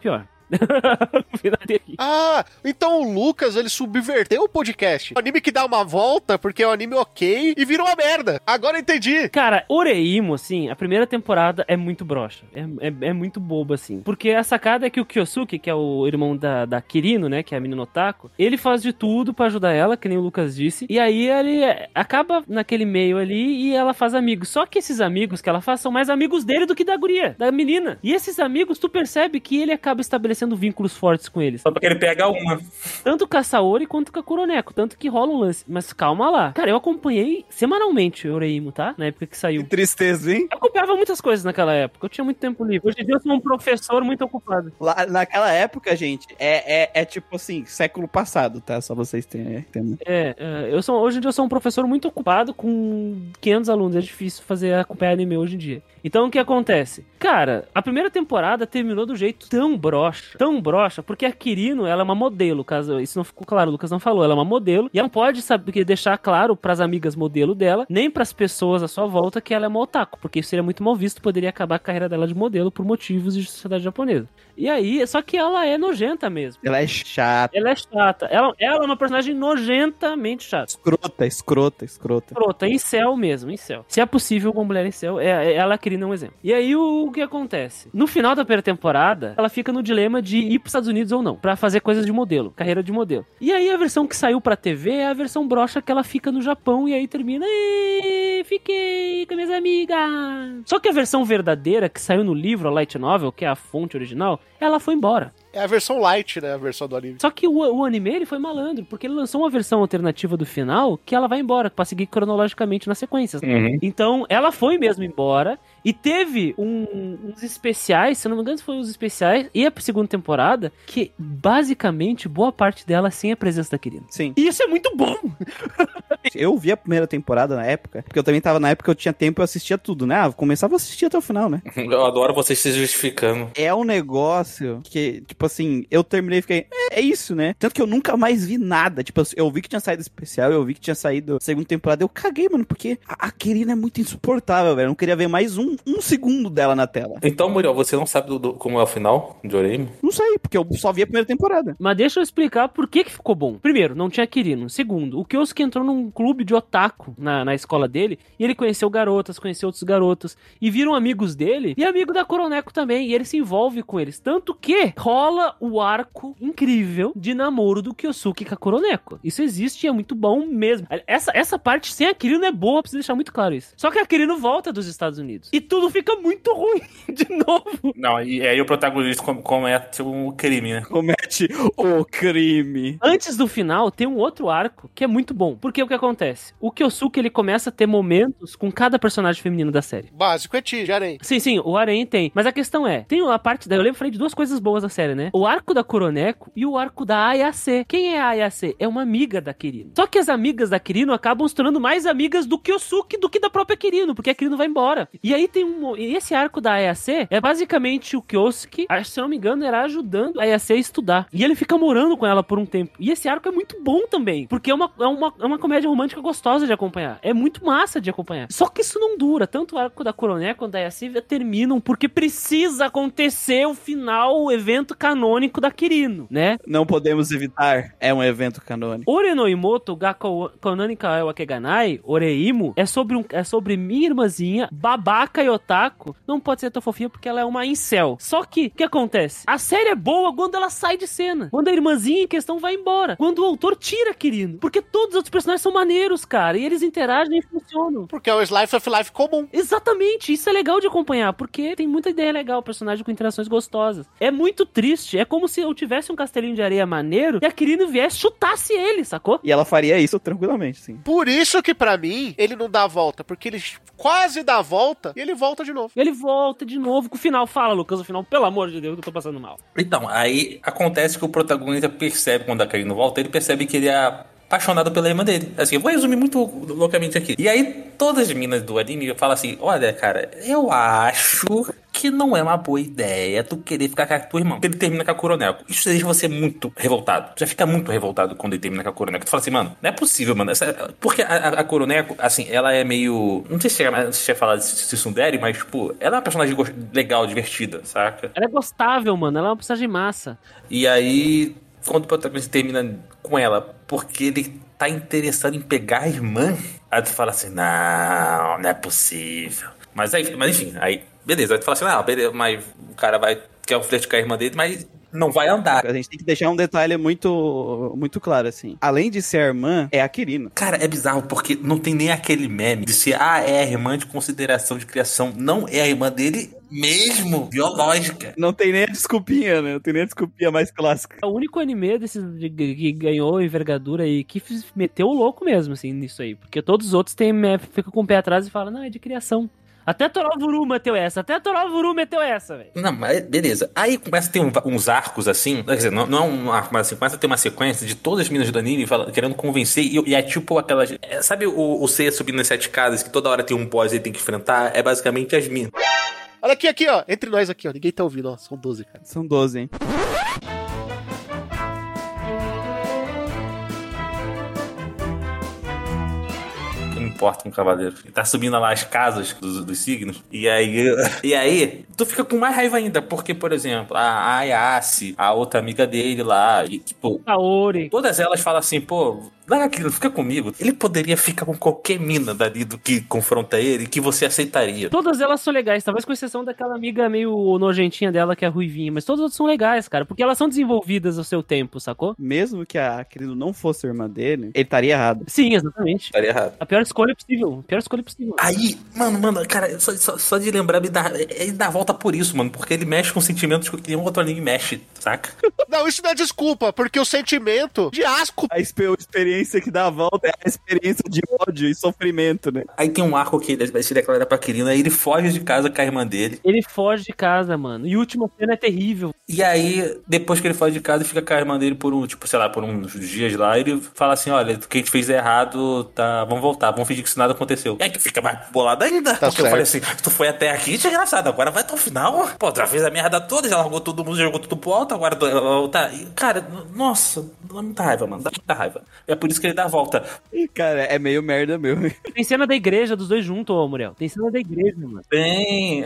No final dele. Ah, então o Lucas, ele subverteu o podcast. O anime que dá uma volta, porque é um anime ok, e virou uma merda. Agora eu entendi. Cara, Oreimo, assim, a primeira temporada é muito broxa. É muito boba, assim. Porque a sacada é que o Kyosuke, que é o irmão da Kirino, né, que é a menina otaku, ele faz de tudo pra ajudar ela, que nem o Lucas disse, e aí ele acaba naquele meio ali e ela faz amigos. Só que esses amigos que ela faz são mais amigos dele do que da guria, da menina. E esses amigos, tu percebe que ele acaba estabelecendo vínculos fortes com eles. Só porque ele pega uma. Tanto com a Saori quanto com a Kuroneko. Tanto que rola um lance. Mas calma lá. Cara, eu acompanhei semanalmente o Oreimo, tá? Na época que saiu. Que tristeza, hein? Eu acompanhava muitas coisas naquela época. Eu tinha muito tempo livre. Hoje em dia eu sou um professor muito ocupado. Lá, naquela época, gente, é tipo assim, século passado, tá? Só vocês terem. Hoje em dia eu sou um professor muito ocupado com 500 alunos. É difícil acompanhar anime hoje em dia. Então o que acontece? Cara, a primeira temporada terminou do jeito tão broxa, porque a Kirino, ela é uma modelo, caso isso não ficou claro, o Lucas não falou, ela é uma modelo, e ela não pode deixar claro pras amigas modelo dela, nem pras pessoas à sua volta que ela é uma otaku, porque isso seria muito mal visto, poderia acabar a carreira dela de modelo por motivos de sociedade japonesa. E aí, só que ela é nojenta mesmo. Ela é chata. Ela é chata. Ela é uma personagem nojentamente chata. Escrota. Incel mesmo, incel. Se é possível uma mulher incel, ela a Kirino é um exemplo. E aí, o que acontece? No final da primeira temporada, ela fica no dilema de ir pros Estados Unidos ou não, pra fazer coisas de modelo, carreira de modelo. E aí, a versão que saiu pra TV é a versão broxa que ela fica no Japão e aí termina, fiquei com minhas amigas. Só que a versão verdadeira que saiu no livro, a Light Novel, que é a fonte original, ela foi embora. É a versão light, né? A versão do anime. Só que o anime, ele foi malandro, porque ele lançou uma versão alternativa do final que ela vai embora, pra seguir cronologicamente nas sequências. Uhum. Então, ela foi mesmo embora e teve uns especiais, se eu não me engano foi os especiais, e a segunda temporada, que basicamente boa parte dela sem a presença da Kirino. Sim. E isso é muito bom! Eu vi a primeira temporada na época, porque eu também tava na época que eu tinha tempo e eu assistia tudo, né? Eu começava a assistir até o final, né? Eu adoro vocês se justificando. É um negócio que, tipo assim, eu terminei e fiquei, é isso, né? Tanto que eu nunca mais vi nada. Tipo, eu vi que tinha saído especial, eu vi que tinha saído a segunda temporada, eu caguei, mano, porque a Kirino é muito insuportável, velho. Eu não queria ver mais um segundo dela na tela. Então, Muriel, você não sabe como é o final de Oreimo? Não sei, porque eu só vi a primeira temporada. Mas deixa eu explicar por que ficou bom. Primeiro, não tinha Kirino. Segundo, o Kyosuke entrou num clube de otaku na escola dele, e ele conheceu garotas, conheceu outros garotos, e viram amigos dele, e amigo da Kuroneko também, e ele se envolve com eles. Tanto que rola o arco incrível de namoro do Kyosuke com a Kuroneko. Isso existe e é muito bom mesmo. Essa parte sem a Kirino é boa, preciso deixar muito claro isso. Só que a Kirino volta dos Estados Unidos. E tudo fica muito ruim de novo. Não, e aí o protagonista comete um crime, né? Comete o crime. Antes do final, tem um outro arco que é muito bom. Porque o que acontece? O Kyosuke, ele começa a ter momentos com cada personagem feminino da série. Básico é Ti, de Arém. Sim, o Arém tem. Mas a questão é, tem a parte eu falei de duas coisas boas da série, né? O arco da Kuroneko e o arco da Ayase. Quem é a Ayase? É uma amiga da Kirino. Só que as amigas da Kirino acabam se tornando mais amigas do Kyosuke do que da própria Kirino, porque a Kirino vai embora. E aí e esse arco da Ayase é basicamente o Kyosuke, se eu não me engano, era ajudando a Ayase a estudar. E ele fica morando com ela por um tempo. E esse arco é muito bom também, porque é uma comédia romântica gostosa de acompanhar. É muito massa de acompanhar. Só que isso não dura. Tanto o arco da Kuroneko quanto da Ayase terminam porque precisa acontecer o final, o evento canônico da Kirino, né? Não podemos evitar. É um evento canônico. Ore no Imoto ga Konani ka wa Keganai, Oreimo, é sobre minha irmãzinha, babaca e otaku. Não pode ser tão fofinha porque ela é uma incel. Só que, o que acontece? A série é boa quando ela sai de cena. Quando a irmãzinha em questão vai embora. Quando o autor tira Kirino. Porque todos os outros personagens são maneiros, cara. E eles interagem e funcionam. Porque é o Slice of Life comum. Exatamente. Isso é legal de acompanhar. Porque tem muita ideia legal. Personagem com interações gostosas. É muito triste. É como se eu tivesse um castelinho de areia maneiro e a Kirino viesse e chutasse ele, sacou? E ela faria isso tranquilamente, sim. Por isso que pra mim, ele não dá a volta. Porque ele quase dá a volta e ele volta de novo. Ele volta de novo com o final. Fala, Lucas, o final, pelo amor de Deus, que eu tô passando mal. Então, aí acontece que o protagonista percebe quando a Kirino volta, ele percebe que ele é apaixonado pela irmã dele. Assim, eu vou resumir muito loucamente aqui. E aí, todas as meninas do anime falam assim, olha, cara, eu acho que não é uma boa ideia tu querer ficar com a tua irmã. Ele termina com a Kuroneko. Isso deixa você muito revoltado. Tu já fica muito revoltado quando ele termina com a Kuroneko. Tu fala assim, mano, não é possível, mano. Porque a Kuroneko, assim, ela é meio... Não sei se você ia falar de tsundere, mas, tipo, ela é uma personagem legal, divertida, saca? Ela é gostável, mano. Ela é uma personagem massa. E aí, quando o protagonista termina com ela, porque ele tá interessado em pegar a irmã, aí tu fala assim, não é possível. Mas enfim, aí, beleza. Aí tu fala assim, não, beleza, mas o cara quer um flerte com a irmã dele, mas não vai andar. A gente tem que deixar um detalhe muito, muito claro, assim. Além de ser a irmã, é a Kirino. Cara, é bizarro, porque não tem nem aquele meme de ser, é a irmã de consideração de criação. Não é a irmã dele mesmo, biológica. Não tem nem a desculpinha, né? Não tem nem a desculpinha mais clássica. É o único anime desses que ganhou envergadura e que meteu o louco mesmo, assim, nisso aí. Porque todos os outros ficam com o pé atrás e falam, não, é de criação. Até Toroburu meteu essa, velho. Não, mas beleza. Aí começa a ter uns arcos assim, quer dizer, não é um arco, mas assim, começa a ter uma sequência de todas as meninas do anime querendo convencer, e é tipo aquelas... Sabe o Seiya subindo nas 7 casas, que toda hora tem um boss e ele tem que enfrentar? É basicamente as minas. Olha aqui, ó. Entre nós aqui, ó. Ninguém tá ouvindo, ó. São 12, cara. São 12, hein? Não importa um cavaleiro. Ele tá subindo lá as casas dos signos. E aí, tu fica com mais raiva ainda. Porque, por exemplo, a Ayase, a outra amiga dele lá, e tipo... A Ori. Todas elas falam assim, pô... Larga aquilo, fica comigo. Ele poderia ficar com qualquer mina dali do que confronta ele, que você aceitaria. Todas elas são legais, talvez com exceção daquela amiga meio nojentinha dela, que é a ruivinha. Mas todas são legais, cara, porque elas são desenvolvidas ao seu tempo, sacou? Mesmo que a Kirino não fosse irmã dele, ele estaria errado. Sim, exatamente. Estaria errado. A pior escolha possível. Aí, mano, cara, só de lembrar, ele dá a volta por isso, mano. Porque ele mexe com sentimentos que nenhum outro anime mexe, saca? Não, isso não é desculpa, porque o sentimento de asco... A experiência que dá a volta é a experiência de ódio e sofrimento, né? Aí tem um arco que ele se declara pra Kirino, aí ele foge de casa com a irmã dele. Ele foge de casa, mano. E a última cena é terrível. E aí, depois que ele foge de casa, fica com a irmã dele por uns dias lá, ele fala assim, olha, o que a gente fez é errado, tá, vamos voltar, vamos fingir que isso nada aconteceu. E aí que fica mais bolado ainda. Tá porque certo. eu falei assim, tu foi até aqui, desgraçado, agora vai até o final. Pô, já fez a merda toda, já largou todo mundo, jogou tudo pro alto, agora tá... Cara, nossa, dá muita raiva, mano, dá muita raiva. É por isso que ele dá a volta. Cara, é meio merda mesmo. Tem cena da igreja dos dois juntos, ô Muriel. Tem cena da igreja, mano. Tem,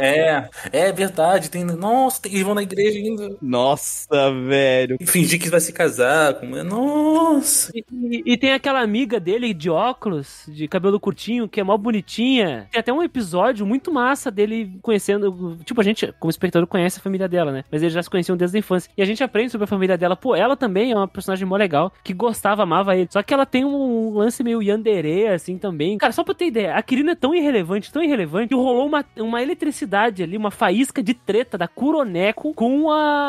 é verdade, eles vão na igreja ainda. Nossa, velho. E fingir que vai se casar com... Nossa. E tem aquela amiga dele de óculos, de cabelo curtinho, que é mó bonitinha. Tem até um episódio muito massa dele conhecendo... Tipo, a gente, como espectador, conhece a família dela, né? Mas eles já se conheciam desde a infância. E a gente aprende sobre a família dela. Pô, ela também é uma personagem mó legal, que gostava, amava ele. Só que ela tem um lance meio yandere, assim, também. Cara, só pra ter ideia, a Kirino é tão irrelevante, que rolou uma eletricidade ali, uma faísca de treta da Kuroneko com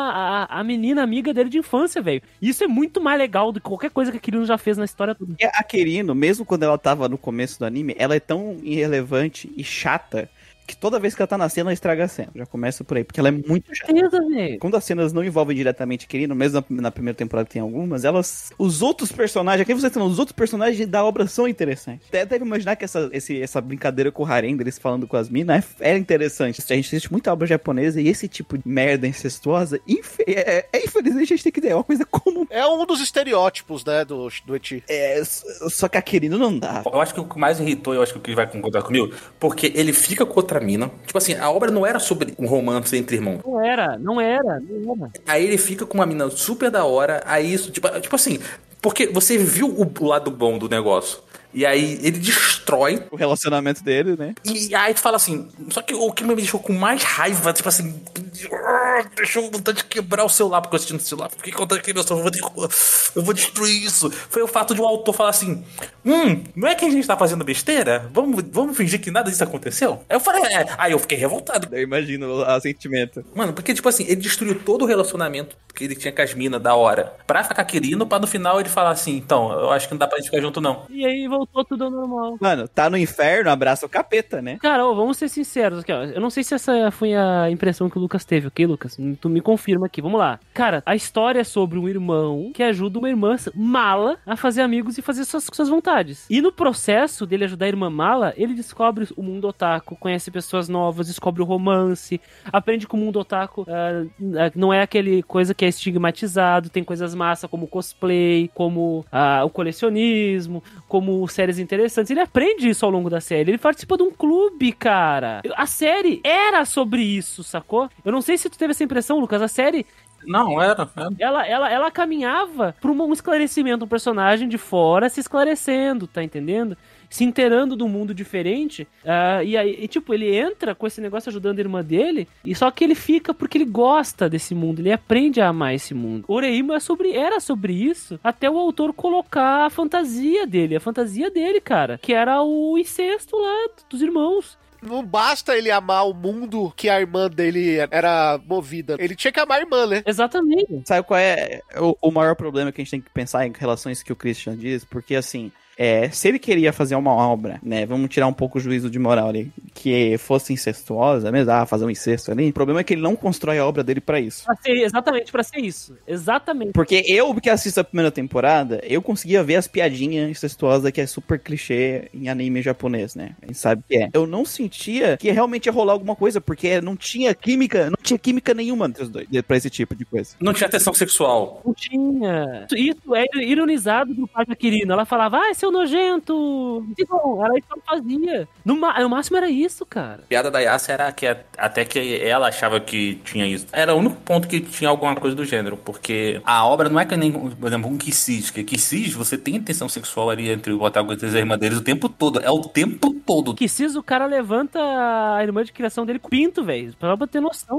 a menina amiga dele de infância, velho. Isso é muito mais legal do que qualquer coisa que a Kirino já fez na história toda. E a Kirino, mesmo quando ela tava no começo do anime, ela é tão irrelevante e chata que toda vez que ela tá na cena, ela estraga a cena. Já começa por aí, porque ela é muito chata. Quando as cenas não envolvem diretamente Kirino, mesmo na primeira temporada tem algumas, os outros personagens, aqui você tem os outros personagens da obra são interessantes. Até deve imaginar que essa brincadeira com o harem deles falando com as minas é interessante. A gente assiste muita obra japonesa e esse tipo de merda incestuosa, infelizmente a gente tem que ter, é uma coisa comum. É um dos estereótipos, né, do eti. Só que a Kirino não dá. Eu acho que o que mais irritou, eu acho que o que vai concordar comigo, porque ele fica com outra mina. Tipo assim, a obra não era sobre um romance entre irmãos. Não era. Aí ele fica com uma mina super da hora, aí isso, tipo assim, porque você viu o lado bom do negócio. E aí ele destrói o relacionamento dele, né? E aí tu fala assim, só que o que me deixou com mais raiva, tipo assim, deixou vontade de quebrar o celular, porque eu assisti no celular, fiquei contando que eu vou destruir isso. Foi o fato de um autor falar assim, não é que a gente tá fazendo besteira? Vamos fingir que nada disso aconteceu? Aí eu falei, aí eu fiquei revoltado. Eu imagino o sentimento. Mano, porque tipo assim, ele destruiu todo o relacionamento que ele tinha com as minas da hora, pra ficar querendo, pra no final ele falar assim, então, eu acho que não dá pra gente ficar junto não. E aí voltou tudo ao normal. Mano, tá no inferno, abraça o capeta, né? Cara, vamos ser sinceros aqui, ó. Eu não sei se essa foi a impressão que o Lucas Thomas teve, ok, Lucas? Tu me confirma aqui, vamos lá. Cara, a história é sobre um irmão que ajuda uma irmã mala a fazer amigos e fazer suas vontades. E no processo dele ajudar a irmã mala, ele descobre o mundo otaku, conhece pessoas novas, descobre o romance, aprende que o mundo otaku não é aquele coisa que é estigmatizado, tem coisas massa como cosplay, como o colecionismo, como séries interessantes. Ele aprende isso ao longo da série. Ele participa de um clube, cara. A série era sobre isso, sacou? Eu não sei se tu teve essa impressão, Lucas. A série... Não, era. Ela caminhava pra um esclarecimento, um personagem de fora se esclarecendo, tá entendendo? Se inteirando de um mundo diferente, e aí, tipo, ele entra com esse negócio ajudando a irmã dele, e só que ele fica porque ele gosta desse mundo, ele aprende a amar esse mundo. Oreimo era sobre isso, até o autor colocar a fantasia dele, cara, que era o incesto lá dos irmãos. Não basta ele amar o mundo que a irmã dele era movida. Ele tinha que amar a irmã, né? Exatamente. Sabe qual é o maior problema que a gente tem que pensar em relação a isso que o Christian diz? Porque, assim, se ele queria fazer uma obra, né, vamos tirar um pouco o juízo de moral ali, que fosse incestuosa, mesmo, fazer um incesto ali, o problema é que ele não constrói a obra dele pra isso. Exatamente, pra ser isso. Exatamente. Porque eu, que assisto a primeira temporada, eu conseguia ver as piadinhas incestuosas que é super clichê em anime japonês, né? A gente sabe que é. Eu não sentia que realmente ia rolar alguma coisa, porque não tinha química nenhuma entre os dois, pra esse tipo de coisa. Não tinha tensão sexual. Não tinha. Isso é ironizado do pai da Kirina. Ela falava, seu nojento! Não, ela só fazia. No máximo era isso, cara. A piada da Yasa era que até que ela achava que tinha isso. Era o único ponto que tinha alguma coisa do gênero, porque a obra não é que nem, por exemplo, um Kisses. Que Kisses, você tem tensão sexual ali entre o Otaku e a irmã deles o tempo todo. É o tempo todo. Kisses, o cara levanta a irmã de criação dele com pinto, velho. Pra ter noção.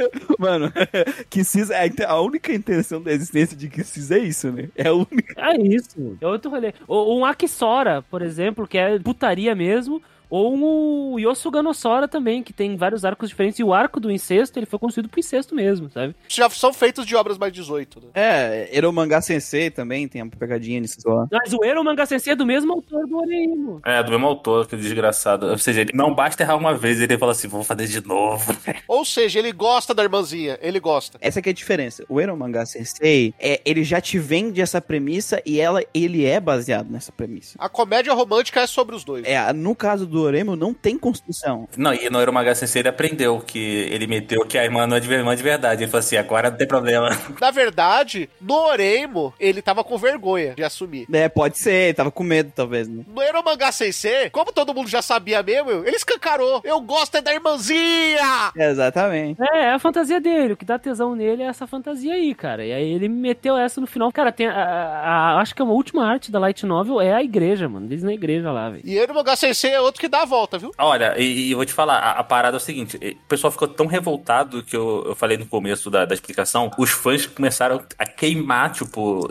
Mano, Kisses, a única intenção da existência de Kisses é isso, né? É a única. É isso. É outro rolê. Um Akisora, por exemplo, que é putaria mesmo, ou um Yosuganosora também, que tem vários arcos diferentes, e o arco do incesto, ele foi construído pro incesto mesmo, sabe? Já são feitos de obras mais 18, né? Eromanga Sensei também tem uma pegadinha nisso lá. Mas o Eromanga Sensei é do mesmo autor do Oreimo. É, do mesmo autor, aquele desgraçado. Ou seja, ele não basta errar uma vez, ele fala assim, vou fazer de novo. Ou seja, ele gosta da irmãzinha, ele gosta. Essa que é a diferença. O Eromanga Sensei, ele já te vende essa premissa e ele é baseado nessa premissa. A comédia romântica é sobre os dois. No caso do Oreimo, não tem construção. Não, e no Eromanga Sensei ele aprendeu que ele meteu que a irmã não é irmã de verdade. Ele falou assim, agora não tem problema. Na verdade, no Oreimo, ele tava com vergonha de assumir. Pode ser, tava com medo, talvez, né? No Eromanga Sensei, como todo mundo já sabia mesmo, ele escancarou. Eu gosto da irmãzinha! Exatamente. É a fantasia dele. O que dá tesão nele é essa fantasia aí, cara. E aí ele meteu essa no final. Cara, tem acho que a última arte da Light Novel é a igreja, mano. Eles na igreja lá, velho. E Eromanga Sensei é outro que dá a volta, viu? Olha, e eu vou te falar, a parada é o seguinte, o pessoal ficou tão revoltado que eu falei no começo da explicação, os fãs começaram a queimar, tipo,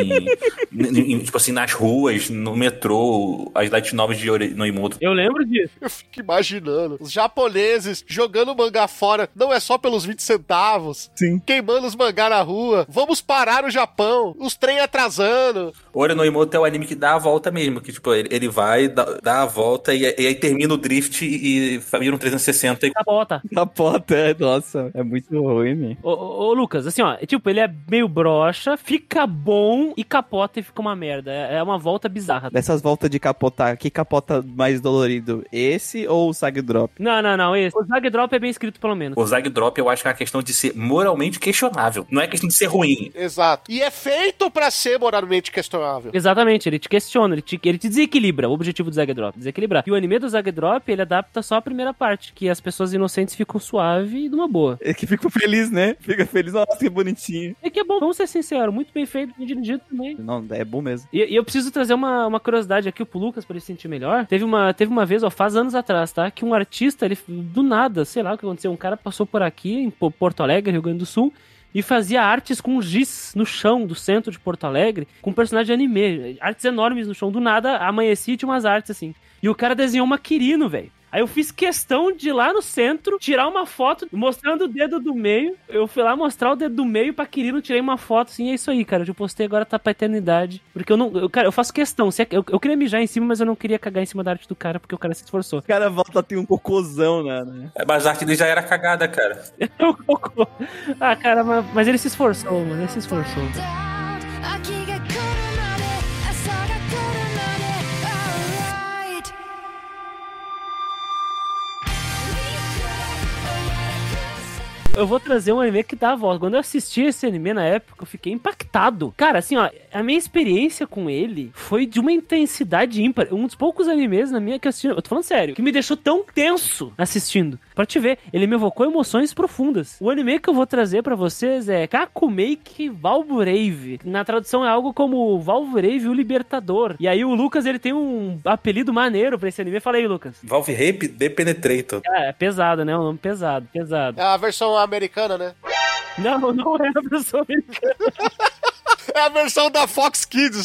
tipo assim, nas ruas, no metrô, as light novels de Noimoto. Eu lembro disso. Eu fico imaginando, os japoneses jogando mangá fora, não é só pelos 20 centavos. Sim. Queimando os mangá na rua. Vamos parar o Japão, os trem atrasando. Ori no Imoto é o anime que dá a volta mesmo, que tipo, ele vai, dá a volta e aí termina o drift e vira um 360 e... Capota, nossa, é muito ruim, né? Ô, Lucas, assim, ó, tipo, ele é meio broxa, fica bom e capota e fica uma merda. É uma volta bizarra. Dessas voltas de capotar, que capota mais dolorido? Esse ou o Sag Drop? Não, esse. O Zag Drop é bem escrito, pelo menos. O Zag Drop eu acho que é uma questão de ser moralmente questionável, não é questão de ser ruim. Exato. E é feito pra ser moralmente questionável. Exatamente, ele te questiona, ele te desequilibra. O objetivo do Zag Drop, desequilibrar. E o anime do Zag Drop, ele adapta só a primeira parte, que as pessoas inocentes ficam suave e numa boa. É que fica feliz, né? Fica feliz, nossa, que bonitinho. É que é bom, vamos ser sinceros, muito bem feito, bem dirigido também. Não, é bom mesmo. E eu preciso trazer uma curiosidade aqui pro Lucas, pra ele se sentir melhor. Teve uma vez, faz anos atrás, tá? Que um artista, ele, do nada, sei lá o que aconteceu, um cara passou por aqui, em Porto Alegre, Rio Grande do Sul, e fazia artes com giz no chão do centro de Porto Alegre, com personagem de anime, artes enormes no chão. Do nada, amanhecia e tinha umas artes assim. E o cara desenhou uma Kirino, velho. Aí eu fiz questão de ir lá no centro, tirar uma foto mostrando o dedo do meio. Eu fui lá mostrar o dedo do meio pra Kirino, tirei uma foto, assim, é isso aí, cara. Eu postei, agora tá pra eternidade. Porque cara, eu faço questão. Eu queria mijar em cima, mas eu não queria cagar em cima da arte do cara, porque o cara se esforçou. O cara volta a ter um cocôzão, né? Mas a arte dele já era cagada, cara. O cocô. Ah, cara, mas ele se esforçou, mano. Ele se esforçou. Eu vou trazer um anime que dá a volta. Quando eu assisti esse anime na época, eu fiquei impactado. Cara, assim, ó, a minha experiência com ele foi de uma intensidade ímpar. Um dos poucos animes na minha que eu assisti, eu tô falando sério, que me deixou tão tenso assistindo. Pra te ver, ele me evocou emoções profundas. O anime que eu vou trazer pra vocês é Kakumeiki Valvrave. Na tradução é algo como Valvrave o Libertador. E aí o Lucas, ele tem um apelido maneiro pra esse anime. Fala aí, Lucas. Valve Rape The Penetrator. É pesado, né? Um nome pesado. É a versão americana, né? Não é a versão americana. É a versão da Fox Kids.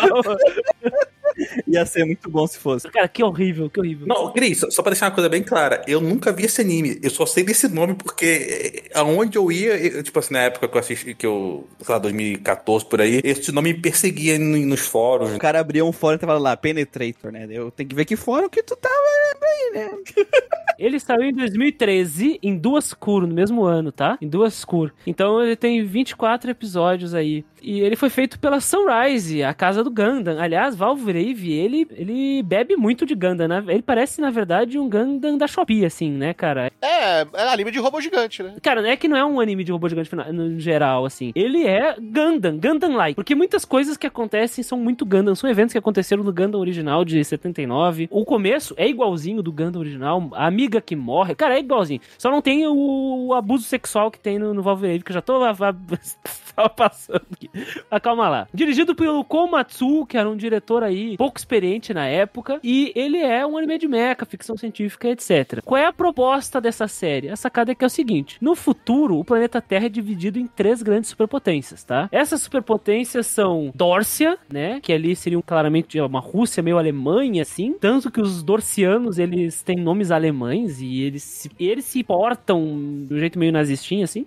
Ia ser muito bom se fosse. Cara, que horrível, que horrível. Não, Cris, só pra deixar uma coisa bem clara, eu nunca vi esse anime, eu só sei desse nome porque aonde eu ia, tipo assim, na época que eu assisti, sei lá, 2014 por aí, esse nome me perseguia nos fóruns. O cara abriu um fórum e tava lá, Penetrator, né? Eu tenho que ver que fórum que tu tava aí, né? Ele saiu em 2013, em 2 Cur, no mesmo ano, tá? Em 2 Cur. Então ele tem 24 episódios aí. E ele foi feito pela Sunrise, a casa do Gundam. Aliás, Valvrave, ele bebe muito de Gundam, né? Ele parece, na verdade, um Gundam da Shopee, assim, né, cara? É anime de robô gigante, né? Cara, não é que não é um anime de robô gigante no geral, assim. Ele é Gundam-like. Porque muitas coisas que acontecem são muito Gundam. São eventos que aconteceram no Gundam original de 79. O começo é igualzinho do Gundam original. A amiga que morre, cara, é igualzinho. Só não tem o abuso sexual que tem no Valvrave, que eu já tô tava passando aqui. Calma lá. Dirigido pelo Komatsu, que era um diretor aí pouco experiente na época, e ele é um anime de mecha, ficção científica, etc. Qual é a proposta dessa série? A sacada é que é o seguinte: no futuro, o planeta Terra é dividido em 3 grandes superpotências, tá? Essas superpotências são Dórcia, né? Que ali seriam claramente uma Rússia meio Alemanha, assim. Tanto que os dorcianos, eles têm nomes alemães e eles se portam de um jeito meio nazistinho, assim.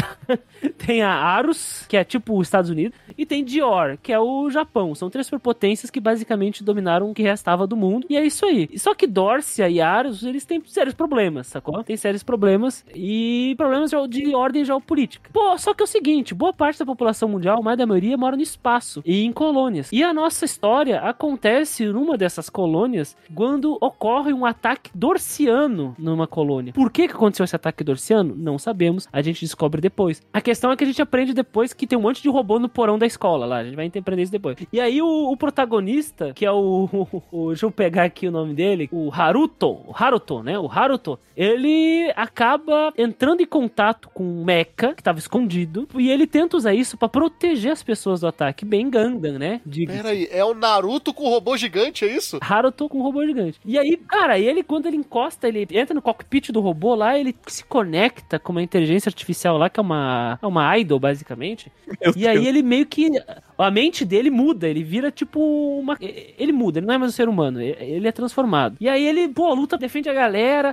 Tem a Arus, que é tipo os Estados Unidos, e tem Dior, que é o Japão. São 3 superpotências que basicamente dominaram o que restava do mundo, e é isso aí. Só que Dórcia e Arus, eles têm sérios problemas, sacou? Tem sérios problemas, e problemas de ordem geopolítica. Pô, só que é o seguinte, boa parte da população mundial, mais da maioria, mora no espaço, e em colônias. E a nossa história acontece numa dessas colônias, quando ocorre um ataque dorciano numa colônia. Por que aconteceu esse ataque dorciano? Não sabemos, a gente descobre depois. A questão é que a gente aprende depois que tem um monte de robô no porão da escola lá. A gente vai aprender isso depois. E aí o protagonista, que é deixa eu pegar aqui o nome dele, o Haruto, né? O Haruto, ele acaba entrando em contato com um mecha que tava escondido, e ele tenta usar isso pra proteger as pessoas do ataque. Bem Gundam, né? Peraí, é o Naruto com o robô gigante, é isso? Haruto com o robô gigante. E aí, cara, quando ele encosta, ele entra no cockpit do robô lá, ele se conecta com uma inteligência artificial lá, que é uma idol, basicamente. E aí ele meio que... A mente dele muda, ele vira tipo ele muda, ele não é mais um ser humano, ele é transformado. E aí ele, luta, defende a galera,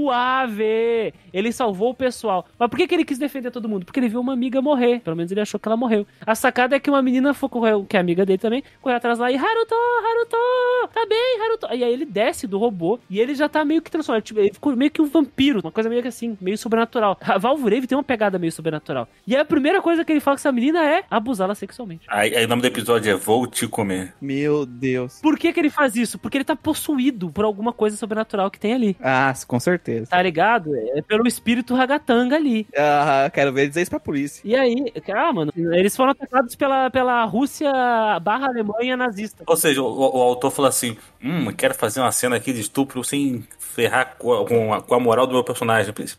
suave, ele salvou o pessoal. Mas por que ele quis defender todo mundo? Porque ele viu uma amiga morrer, pelo menos ele achou que ela morreu. A sacada é que uma menina foi correr, que é amiga dele também, correu atrás lá e Haruto, tá bem, Haruto. E aí ele desce do robô e ele já tá meio que transformado, tipo, ele ficou meio que um vampiro, uma coisa meio que assim, meio sobrenatural. A Valvrave tem uma pegada meio sobrenatural. E aí a primeira coisa que ele fala com essa menina é abusá-la sexualmente. Aí o nome do episódio é Vou Te Comer. Meu Deus. Por que ele faz isso? Porque ele tá possuído por alguma coisa sobrenatural que tem ali. Ah, com certeza. Tá ligado? É pelo espírito ragatanga ali. Ah, quero ver dizer isso pra polícia. E aí, mano, eles foram atacados pela Rússia / Alemanha nazista. Ou seja, o autor falou assim, quero fazer uma cena aqui de estupro sem ferrar com a moral do meu personagem principal.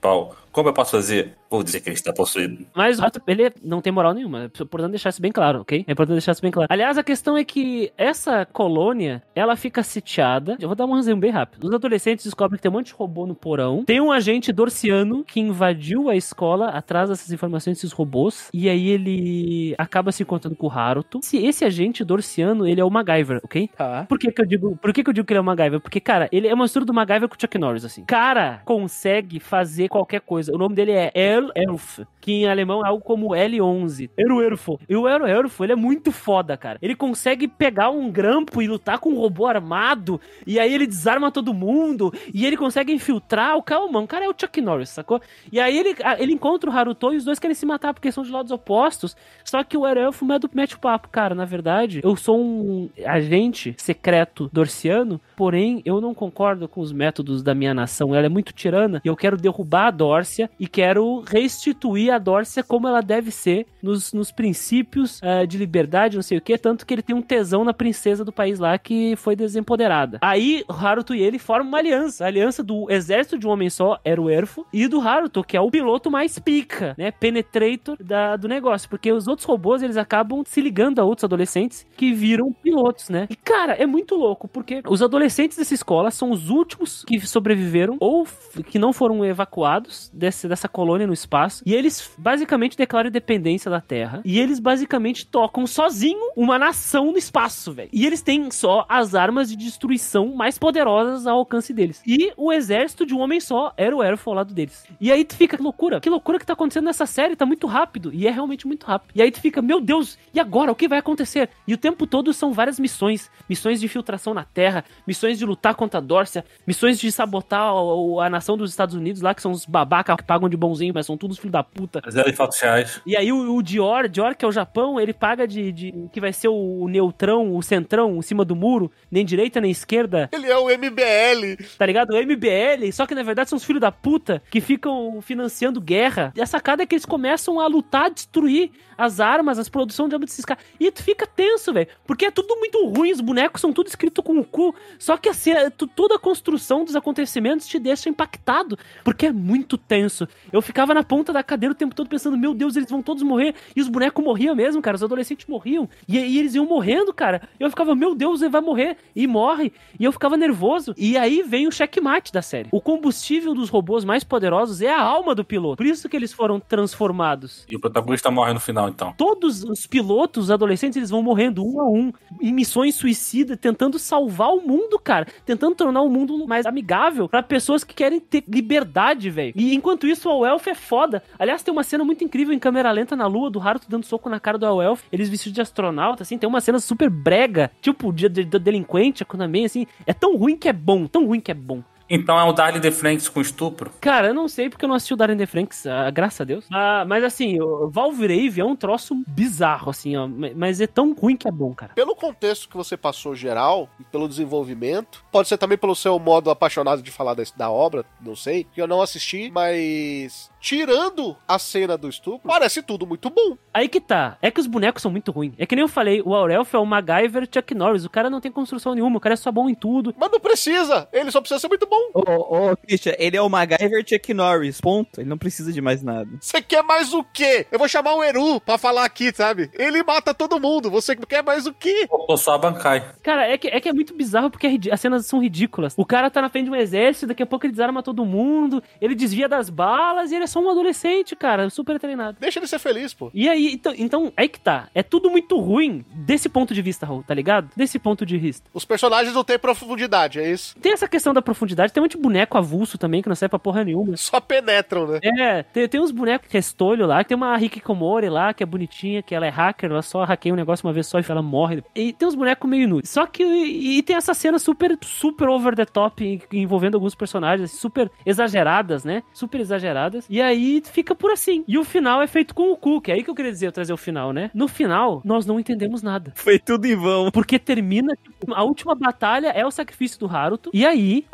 Como eu posso fazer? Vou dizer que ele está possuído. Mas o Haruto, ele não tem moral nenhuma. É importante deixar isso bem claro, ok? É importante deixar isso bem claro. Aliás, a questão é que essa colônia, ela fica sitiada. Eu vou dar um resumo bem rápido. Os adolescentes descobrem que tem um monte de robô no porão. Tem um agente dorciano que invadiu a escola atrás dessas informações desses robôs. E aí ele acaba se encontrando com o Haruto. Esse agente dorciano, ele é o MacGyver, ok? Tá. Por que que eu digo que ele é o MacGyver? Porque, cara, ele é uma mistura do MacGyver com o Chuck Norris, assim. Cara, consegue fazer qualquer coisa. O nome dele é Elf, que em alemão é algo como L11. Erfo. E o Erfo, ele é muito foda, cara. Ele consegue pegar um grampo e lutar com um robô armado, e aí ele desarma todo mundo, e ele consegue infiltrar o cara. Mano, o cara é o Chuck Norris, sacou? E aí ele encontra o Haruto e os dois querem se matar porque são de lados opostos, só que o Erfo mete o papo. Cara, na verdade, eu sou um agente secreto dorciano, porém, eu não concordo com os métodos da minha nação. Ela é muito tirana, e eu quero derrubar a Dórcia, e quero restituir a Dórcia como ela deve ser, nos princípios de liberdade, não sei o que, tanto que ele tem um tesão na princesa do país lá que foi desempoderada. Aí, Haruto e ele formam uma aliança, a aliança do exército de um homem só, era o Erfo, e do Haruto, que é o piloto mais pica, né, penetrator do negócio, porque os outros robôs, eles acabam se ligando a outros adolescentes que viram pilotos, né. E, cara, é muito louco, porque os adolescentes dessa escola são os últimos que sobreviveram, ou que não foram evacuados dessa colônia no espaço, e eles basicamente declaram independência da Terra, e eles basicamente tocam sozinho uma nação no espaço, velho. E eles têm só as armas de destruição mais poderosas ao alcance deles. E o exército de um homem só era o Erfo ao lado deles. E aí tu fica, que loucura que tá acontecendo nessa série, tá muito rápido, e é realmente muito rápido. E aí tu fica, meu Deus, e agora? O que vai acontecer? E o tempo todo são várias missões de infiltração na Terra, missões de lutar contra a Dórcia, missões de sabotar a nação dos Estados Unidos lá, que são os babacas que pagam de bonzinho, mas são todos filhos da puta. Zero fatos reais. E aí o Dior, que é o Japão, ele paga que vai ser o neutrão, o centrão, em cima do muro, nem direita nem esquerda. Ele é o MBL. Tá ligado? O MBL, só que na verdade são os filhos da puta que ficam financiando guerra. E a sacada é que eles começam a lutar, destruir as armas, as produções de armas desses caras. E tu fica tenso, velho, porque é tudo muito ruim, os bonecos são tudo escrito com o cu, só que assim, toda a construção dos acontecimentos te deixa impactado, porque é muito tenso. Eu ficava na ponta da cadeira o tempo todo pensando, meu Deus, eles vão todos morrer, e os bonecos morriam mesmo, cara, os adolescentes morriam, e eles iam morrendo, cara. Eu ficava, meu Deus, ele vai morrer, e morre, e eu ficava nervoso. E aí vem o checkmate da série. O combustível dos robôs mais poderosos é a alma do piloto, por isso que eles foram transformados. E o protagonista morre no final, então. Todos os pilotos, os adolescentes, eles vão morrendo um a um, em missões suicidas, tentando salvar o mundo, cara, tentando tornar o mundo mais amigável pra pessoas que querem ter liberdade, velho. E enquanto isso, o Elf é foda. Aliás, tem uma cena muito incrível em câmera lenta na lua, do Haruto dando soco na cara do Elf, eles vestidos de astronauta, assim, tem uma cena super brega, tipo, de delinquente, também, assim, é tão ruim que é bom, tão ruim que é bom. Então é o Darling the Franxx com estupro? Cara, eu não sei porque eu não assisti o Darling the Franxx, graças a Deus. Mas assim, o Valvrave é um troço bizarro, assim, ó. Mas é tão ruim que é bom, cara. Pelo contexto que você passou geral, e pelo desenvolvimento, pode ser também pelo seu modo apaixonado de falar da obra, não sei, que eu não assisti, mas tirando a cena do estupro, parece tudo muito bom. Aí que tá, é que os bonecos são muito ruins. É que nem eu falei, o Aurelf é o MacGyver Chuck Norris, o cara não tem construção nenhuma, o cara é só bom em tudo. Mas não precisa, ele só precisa ser muito bom. Ô, Christian, ele é o MacGyver Chuck Norris, ponto. Ele não precisa de mais nada. Você quer mais o quê? Eu vou chamar o Eru pra falar aqui, sabe? Ele mata todo mundo, você quer mais o quê? Ou só a Bankai. Cara, é que é muito bizarro porque as cenas são ridículas. O cara tá na frente de um exército, daqui a pouco ele desarma todo mundo, ele desvia das balas e ele é só um adolescente, cara, super treinado. Deixa ele ser feliz, pô. E aí, então, aí que tá. É tudo muito ruim desse ponto de vista, Raul, tá ligado? Desse ponto de vista. Os personagens não têm profundidade, é isso? Tem essa questão da profundidade, tem um monte de boneco avulso também, que não serve pra porra nenhuma. Só penetram, né? Tem uns bonecos restolho lá, tem uma Hikikomori lá, que é bonitinha, que ela é hacker, ela só hackeia um negócio uma vez só e ela morre. E tem uns bonecos meio inúteis. Só que, e tem essa cena super over the top, envolvendo alguns personagens, super exageradas, né? Super exageradas. E aí fica por assim. E o final é feito com o cu, que é aí que eu queria dizer, eu trazer o final, né? No final, nós não entendemos nada. Foi tudo em vão. Porque termina, tipo, a última batalha é o sacrifício do Haruto, e aí corta pra um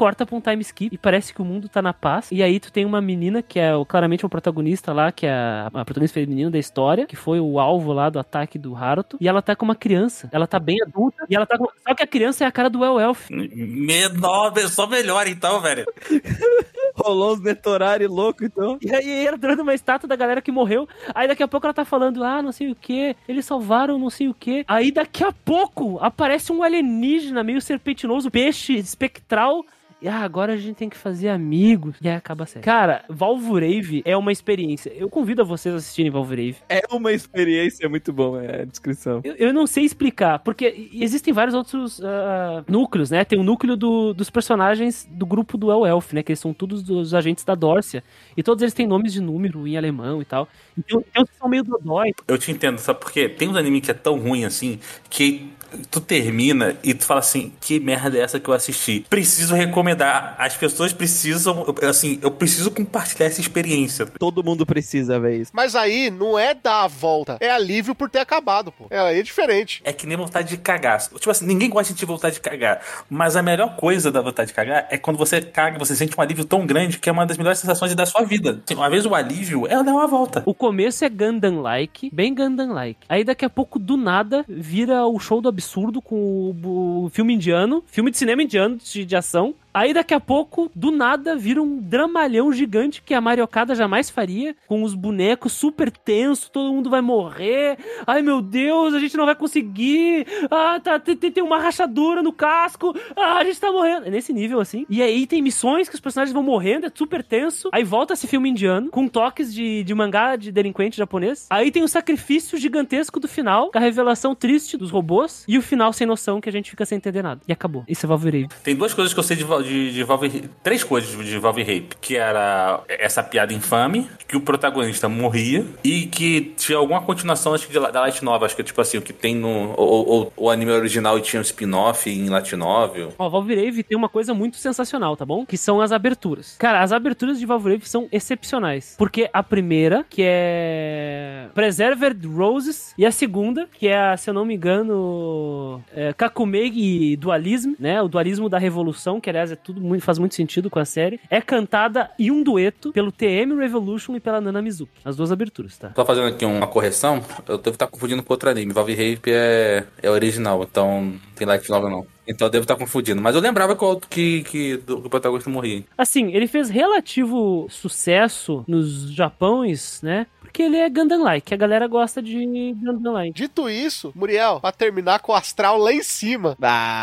time skip e parece que o mundo tá na paz. E aí tu tem uma menina que é claramente o protagonista lá, que é a protagonista feminina da história, que foi o alvo lá do ataque do Haruto. E ela tá com uma criança. Ela tá bem adulta. E ela tá com... Só que a criança é a cara do Elf. Menor, só melhor então, velho. Rolou uns Netorari louco, então. E aí ela dando uma estátua da galera que morreu. Aí daqui a pouco ela tá falando, não sei o que, eles salvaram não sei o que. Aí daqui a pouco aparece um alienígena meio serpentinoso, peixe espectral. E agora a gente tem que fazer amigos. E aí acaba a série. Cara, Valvrave é uma experiência. Eu convido a vocês a assistirem Valvrave. É uma experiência muito bom, é a descrição. Eu não sei explicar, porque existem vários outros núcleos, né? Tem o núcleo dos personagens do grupo do Elf, né? Que eles são todos dos agentes da Dórcia. E todos eles têm nomes de número em alemão e tal. Então eles são meio dodói. Eu te entendo, sabe por quê? Tem um anime que é tão ruim assim, que tu termina e tu fala assim, que merda é essa que eu assisti? Preciso recomendar. As pessoas precisam, assim, eu preciso compartilhar essa experiência. Todo mundo precisa ver isso. Mas aí não é dar a volta, é alívio por ter acabado, pô. Aí é diferente. É que nem vontade de cagar. Tipo assim, ninguém gosta de vontade de cagar. Mas a melhor coisa da vontade de cagar é quando você caga, você sente um alívio tão grande que é uma das melhores sensações da sua vida. Assim, uma vez o alívio é dar uma volta. O começo é Gundam-like, bem Gundam-like. Aí daqui a pouco, do nada, vira o show do absurdo com o filme indiano, filme de cinema indiano de ação. Aí daqui a pouco, do nada, vira um dramalhão gigante que a Mariocada jamais faria, com os bonecos super tensos, todo mundo vai morrer, ai meu Deus, a gente não vai conseguir, tem uma rachadura no casco, a gente tá morrendo. É nesse nível, assim. E aí tem missões que os personagens vão morrendo, é super tenso. Aí volta esse filme indiano, com toques de mangá de delinquente japonês. Aí tem o sacrifício gigantesco do final, com a revelação triste dos robôs, e o final sem noção, que a gente fica sem entender nada. E acabou. Isso é Valvrave. Tem duas coisas que eu sei de Valve, três coisas de Valve Rape, que era essa piada infame, que o protagonista morria e que tinha alguma continuação, acho que da Light Novel, acho que tipo assim, o que tem no o anime original e tinha um spin-off em Light Novel. Ó, Valvrave tem uma coisa muito sensacional, tá bom? Que são as aberturas. Cara, as aberturas de Valvrave são excepcionais, porque a primeira, que é Preserved Roses, e a segunda, que é, se eu não me engano, Kakumegi Dualism, né? O dualismo da revolução, que aliás faz muito sentido com a série, é cantada em um dueto pelo TM Revolution e pela Nana Mizuki. As duas aberturas, tá? Tô fazendo aqui uma correção, eu devo estar confundindo com outro anime. Valve Rape é original, então não tem Light Novel não. Então eu devo estar confundindo. Mas eu lembrava que o protagonista morria. Assim, ele fez relativo sucesso nos Japões, né? Porque ele é Gundam-like. A galera gosta de Gundam-like. Dito isso, Muriel, pra terminar com o astral lá em cima.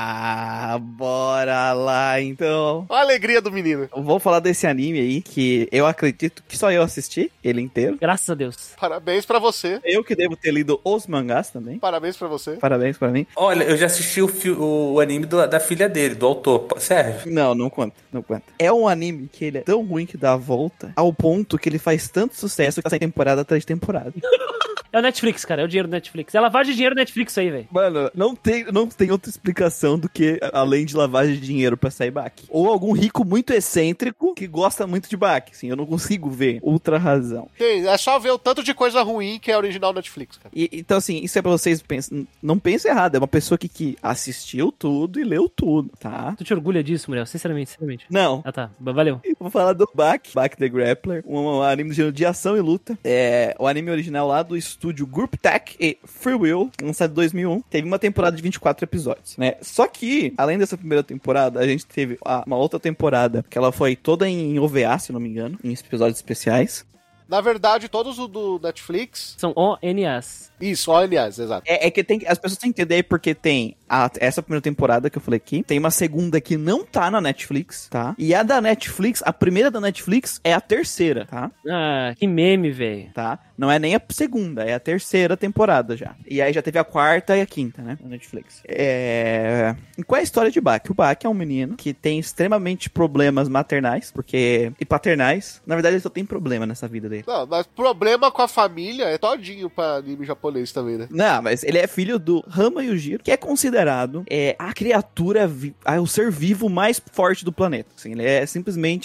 Bora lá, então. Olha a alegria do menino. Eu vou falar desse anime aí, que eu acredito que só eu assisti ele inteiro. Graças a Deus. Parabéns pra você. Eu que devo ter lido os mangás também. Parabéns pra você. Parabéns pra mim. Olha, eu já assisti o anime da filha dele, do autor. Serve? Não conta. É um anime que ele é tão ruim que dá a volta, ao ponto que ele faz tanto sucesso que tá sem temporada atrás de temporada. É o Netflix, cara. É o dinheiro do Netflix. É lavagem de dinheiro do Netflix aí, velho. Mano, não tem outra explicação do que além de lavagem de dinheiro pra sair baque. Ou algum rico muito excêntrico que gosta muito de baque. Assim, eu não consigo ver outra razão. É só ver o tanto de coisa ruim que é original Netflix, cara. Então, assim, isso é pra vocês não pensem errado. É uma pessoa que assistiu tudo e leu tudo, tá? Tu te orgulha disso, Muriel? Sinceramente. Não. Ah, tá. Valeu. Eu vou falar do Baki the Grappler, um anime do gênero de ação e luta. É o anime original lá do estúdio Group Tech e Free Will, lançado em 2001. Teve uma temporada de 24 episódios, né? Só que, além dessa primeira temporada, a gente teve uma outra temporada que ela foi toda em OVA, se não me engano, em episódios especiais. Na verdade, todos os do Netflix... São ONAs. Isso, ONAs, exato. É que as pessoas têm que entender porque tem essa primeira temporada que eu falei aqui, tem uma segunda que não tá na Netflix, tá? E a da Netflix, a primeira da Netflix é a terceira, tá? Ah, que meme, velho. Tá? Não é nem a segunda, é a terceira temporada já. E aí já teve a quarta e a quinta, né? Na Netflix. E qual é a história de Baki? O Baki é um menino que tem extremamente problemas maternais, e paternais. Na verdade, ele só tem problema nessa vida dele. Não, mas problema com a família é todinho pra anime japonês também, né? Não, mas ele é filho do Rama Yujiro, que é considerado a criatura, o ser vivo mais forte do planeta. Assim, ele é simplesmente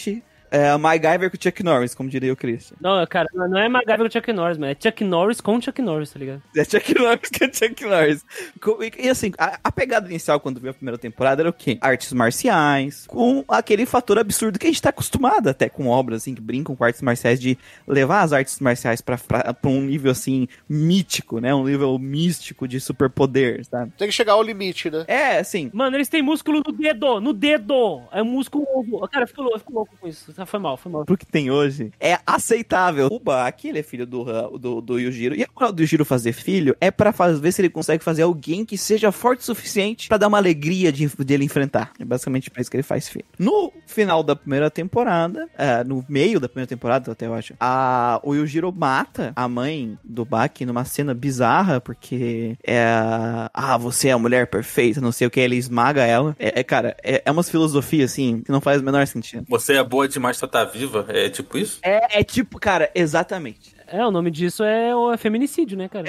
MacGyver com Chuck Norris, como diria o Christian. Não, cara, não é MacGyver com Chuck Norris, mas é Chuck Norris com Chuck Norris, tá ligado? É Chuck Norris que é Chuck Norris. E assim, a pegada inicial quando veio a primeira temporada era o quê? Artes marciais, com aquele fator absurdo que a gente tá acostumado até com obras assim, que brincam com artes marciais, de levar as artes marciais pra um nível assim, mítico, né? Um nível místico de superpoder, sabe? Tem que chegar ao limite, né? É, assim... Mano, eles têm músculo no dedo! É músculo... Cara, eu fico louco com isso. Foi mal. Pro que tem hoje, é aceitável. O Baki, ele é filho do Yujiro, e a moral do Yujiro fazer filho é pra ver se ele consegue fazer alguém que seja forte o suficiente pra dar uma alegria de ele enfrentar. É basicamente pra isso que ele faz filho. No final da primeira temporada, no meio da primeira temporada, até eu acho, o Yujiro mata a mãe do Baki numa cena bizarra, porque você é a mulher perfeita, não sei o que, ele esmaga ela. Cara, é umas filosofias, assim, que não faz o menor sentido. Você é boa demais pra estar viva? É tipo isso? É tipo, cara, exatamente. O nome disso é feminicídio, né, cara?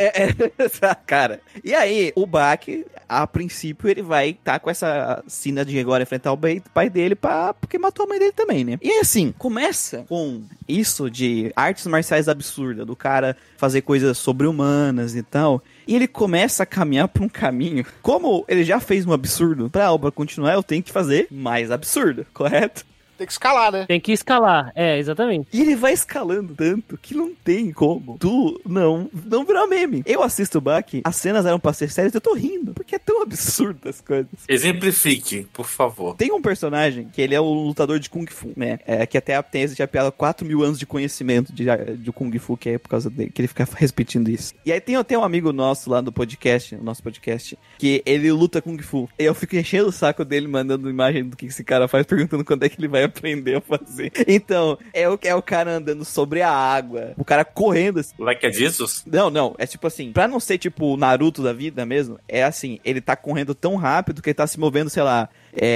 Cara. E aí, o Baki, a princípio, ele vai estar com essa sina de agora enfrentar o pai dele porque matou a mãe dele também, né? E assim, começa com isso de artes marciais absurdas, do cara fazer coisas sobre-humanas e tal. E ele começa a caminhar por um caminho. Como ele já fez um absurdo, pra obra continuar, eu tenho que fazer mais absurdo, correto? Tem que escalar, né? Tem que escalar, exatamente. E ele vai escalando tanto que não tem como tu não virar meme. Eu assisto o Baki, as cenas eram pra ser sérias, eu tô rindo, porque é tão absurdo as coisas. Exemplifique, por favor. Tem um personagem que ele é o lutador de Kung Fu, né? Que até tem a piada 4.000 anos de conhecimento de Kung Fu, que é por causa dele, que ele fica repetindo isso. E aí tem um amigo nosso lá no nosso podcast, que ele luta Kung Fu. E eu fico enchendo o saco dele, mandando imagem do que esse cara faz, perguntando quando é que ele vai aprender a fazer. Então, é o cara andando sobre a água, o cara correndo assim. Like a Jesus? Não, é tipo assim, pra não ser tipo o Naruto da vida mesmo, é assim, ele tá correndo tão rápido que ele tá se movendo, sei lá,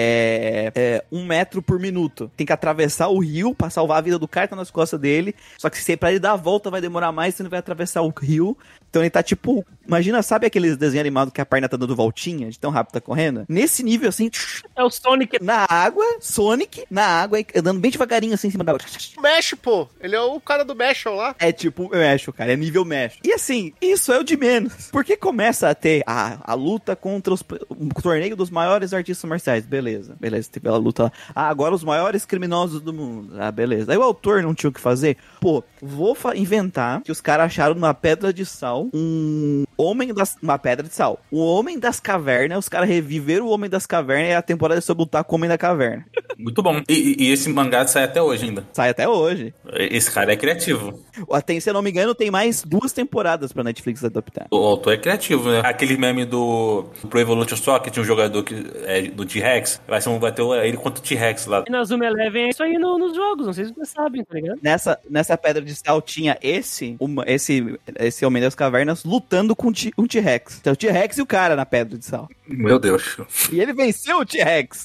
1 metro por minuto. Tem que atravessar o rio pra salvar a vida do cara que tá nas costas dele, só que pra ele dar a volta vai demorar mais, você não vai atravessar o rio. Então ele tá tipo, imagina, sabe aqueles desenhos animados que a perna tá dando voltinha, de tão rápido tá correndo? Nesse nível assim, é o Sonic na água, andando bem devagarinho assim em cima da água. Mesh, pô, ele é o cara do Mesh lá. É tipo Mesh, cara, é nível Mesh. E assim, isso é o de menos, porque começa a ter a luta contra o torneio dos maiores artistas marciais. Beleza, teve a luta lá. Agora os maiores criminosos do mundo. Beleza. Aí o autor não tinha o que fazer. Pô, vou inventar que os caras acharam numa pedra de sal uma pedra de sal. O Homem das Cavernas, os caras reviveram o Homem das Cavernas e a temporada é sobre lutar com o Homem da Caverna. Muito bom. E esse mangá sai até hoje ainda. Sai até hoje. Esse cara é criativo. Se eu não me engano, tem mais 2 temporadas pra Netflix adaptar. O autor é criativo, né? Aquele meme do Pro Evolution Soccer, tinha um jogador que é do T-Rex, vai ter ele contra o T-Rex lá. E na Zuma Eleven é isso aí nos jogos, não sei se vocês sabem, tá ligado? Nessa pedra de sal tinha esse Homem das Cavernas lutando com um T-Rex. Então o T-Rex e o cara na pedra de sal. Meu Deus. E ele venceu o T-Rex.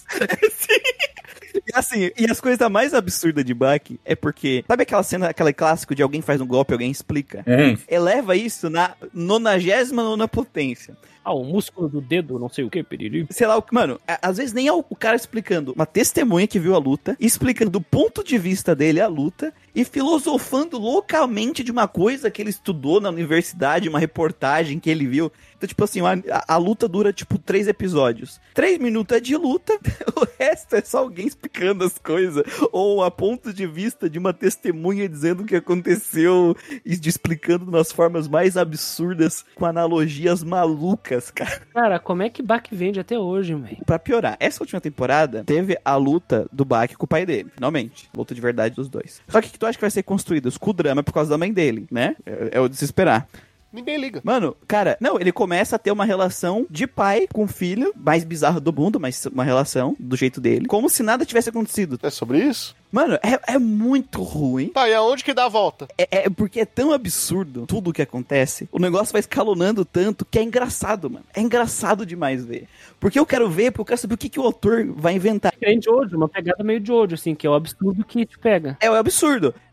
E as coisas mais absurdas de Baki é porque, sabe aquela cena, aquele clássico de alguém faz um golpe, alguém explica? Eleva isso na 99ª potência. O músculo do dedo, não sei o que, periri. Sei lá, mano, às vezes nem é o cara explicando, uma testemunha que viu a luta, explicando do ponto de vista dele a luta, e filosofando localmente de uma coisa que ele estudou na universidade, uma reportagem que ele viu. Então, tipo assim, a luta dura, tipo, 3 episódios. 3 minutos é de luta, o resto é só alguém explicando as coisas, ou a ponto de vista de uma testemunha dizendo o que aconteceu, e explicando de umas formas mais absurdas, com analogias malucas, cara. Cara, como é que Baki vende até hoje, velho? Pra piorar, essa última temporada teve a luta do Baki com o pai dele, finalmente. Luta de verdade dos dois. Só que tu acha que vai ser construído com o drama por causa da mãe dele, né? É o de se esperar. Ninguém liga. Mano, cara, não, ele começa a ter uma relação de pai com filho, mais bizarra do mundo, mas uma relação do jeito dele, como se nada tivesse acontecido. É sobre isso? Mano, é muito ruim. Tá, e aonde que dá a volta? É porque é tão absurdo tudo o que acontece. O negócio vai escalonando tanto que é engraçado, mano. É engraçado demais ver. Porque eu quero ver, porque eu quero saber o que o autor vai inventar. É de Jojo, uma pegada meio de Jojo, assim, que é o absurdo que te pega. É o absurdo.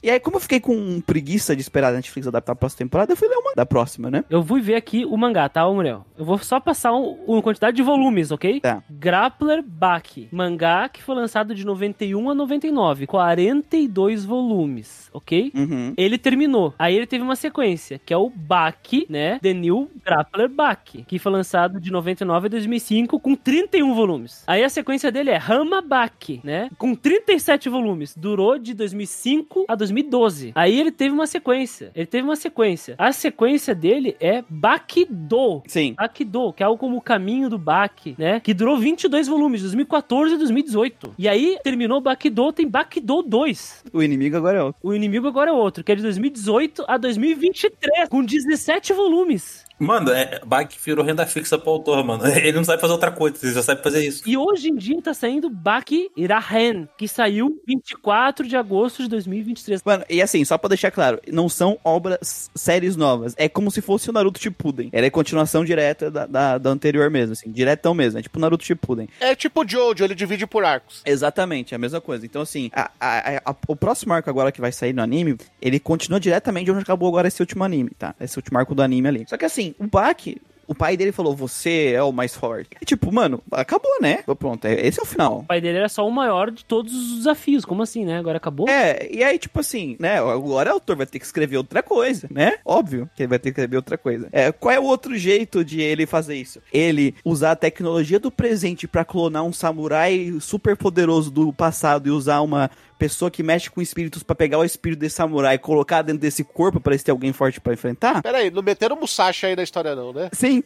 E aí, como eu fiquei com preguiça de esperar a Netflix adaptar a próxima temporada, eu fui ler uma da próxima, né? Eu vou ver aqui o mangá, tá, Muriel? Eu vou só passar uma quantidade de volumes, ok? Tá. Grappler Baki. Mangá que foi lançado de 91 a 99. 42 volumes, ok? Uhum. Ele terminou. Aí ele teve uma sequência, que é o Baki, né? The New Grappler Baki. Que foi lançado de 99 a 2005 com 31 volumes. Aí a sequência dele é Hama Baki, né? Com 37 volumes. Durou de 2005 a 2012. Aí ele teve uma sequência. A sequência dele é Bakido. Sim. Bakido, que é algo como o caminho do Baki, né? Que durou 22 volumes, 2014 e 2018. E aí terminou Bakido, tem Bakido 2. O inimigo agora é outro. O inimigo agora é outro, que é de 2018 a 2023, com 17 volumes. Mano, Baki virou renda fixa pro autor, mano. Ele não sabe fazer outra coisa, ele só sabe fazer isso. E hoje em dia tá saindo Baki Rahen, que saiu 24 de agosto de 2023. Mano, e assim, só pra deixar claro, não são séries novas. É como se fosse o Naruto Shippuden. Ela é continuação direta da anterior mesmo, assim. Diretão mesmo. É tipo o Naruto Shippuden. É tipo o Jojo, ele divide por arcos. Exatamente, é a mesma coisa. Então, assim, o próximo arco agora que vai sair no anime, ele continua diretamente onde acabou agora esse último anime, tá? Esse último arco do anime ali. Só que assim, o Baki, o pai dele falou, você é o mais forte. E tipo, mano, acabou, né? Pronto, esse é o final. O pai dele era só o maior de todos os desafios. Como assim, né? Agora acabou? E aí, tipo assim, né? Agora o autor vai ter que escrever outra coisa, né? Óbvio que ele vai ter que escrever outra coisa. Qual é o outro jeito de ele fazer isso? Ele usar a tecnologia do presente pra clonar um samurai super poderoso do passado e usar uma pessoa que mexe com espíritos pra pegar o espírito desse samurai e colocar dentro desse corpo pra ter alguém forte pra enfrentar? Pera aí, não meteram o Musashi aí na história não, né? Sim,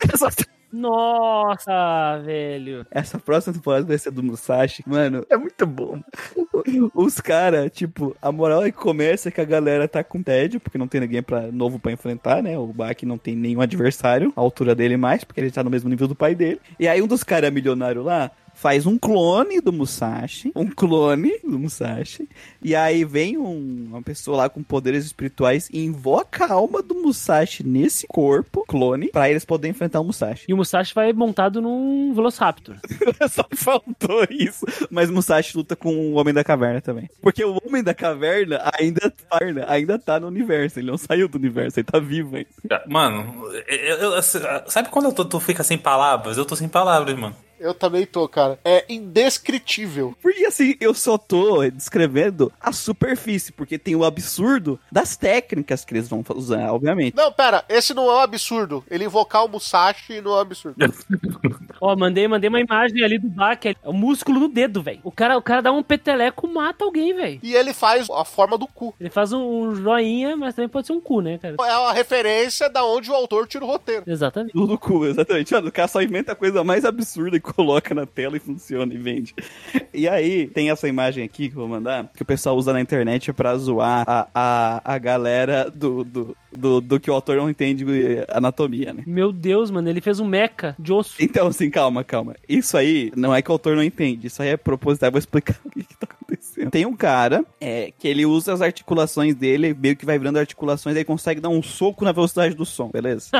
Nossa, velho. essa próxima temporada vai ser do Musashi. Mano, é muito bom. Os caras, tipo, a moral é que começa que a galera tá com tédio, porque não tem ninguém novo pra enfrentar, né? O Baki não tem nenhum adversário à altura dele mais, porque ele tá no mesmo nível do pai dele. E aí um dos caras milionários lá faz um clone do Musashi. E aí vem uma pessoa lá com poderes espirituais e invoca a alma do Musashi nesse corpo, clone, pra eles poderem enfrentar o Musashi. E o Musashi vai montado num Velociraptor. Só faltou isso. Mas Musashi luta com o Homem da Caverna também. Porque o Homem da Caverna ainda tá no universo. Ele não saiu do universo, ele tá vivo ainda. Mano, sabe quando tu fica sem palavras? Eu tô sem palavras, mano. Eu também tô, cara. É indescritível. Porque assim, eu só tô descrevendo a superfície, porque tem o absurdo das técnicas que eles vão usar, obviamente. Não, pera, esse não é um absurdo. Ele invocar o Musashi não é um absurdo. Ó, mandei uma imagem ali do Baki, é o músculo do dedo, velho. O cara dá um peteleco, mata alguém, velho. E ele faz a forma do cu. Ele faz um joinha, mas também pode ser um cu, né, cara? É uma referência da onde o autor tira o roteiro. Exatamente. Tudo cu, exatamente. Mano, o cara só inventa a coisa mais absurda e coloca na tela e funciona e vende. E aí, tem essa imagem aqui que eu vou mandar, que o pessoal usa na internet pra zoar a galera do que o autor não entende anatomia, né? Meu Deus, mano, ele fez um mecha de osso. Então, assim, calma. Isso aí não é que o autor não entende, isso aí é proposital, eu vou explicar o que tá acontecendo. Tem um cara que ele usa as articulações dele, meio que vai virando articulações, aí consegue dar um soco na velocidade do som, beleza?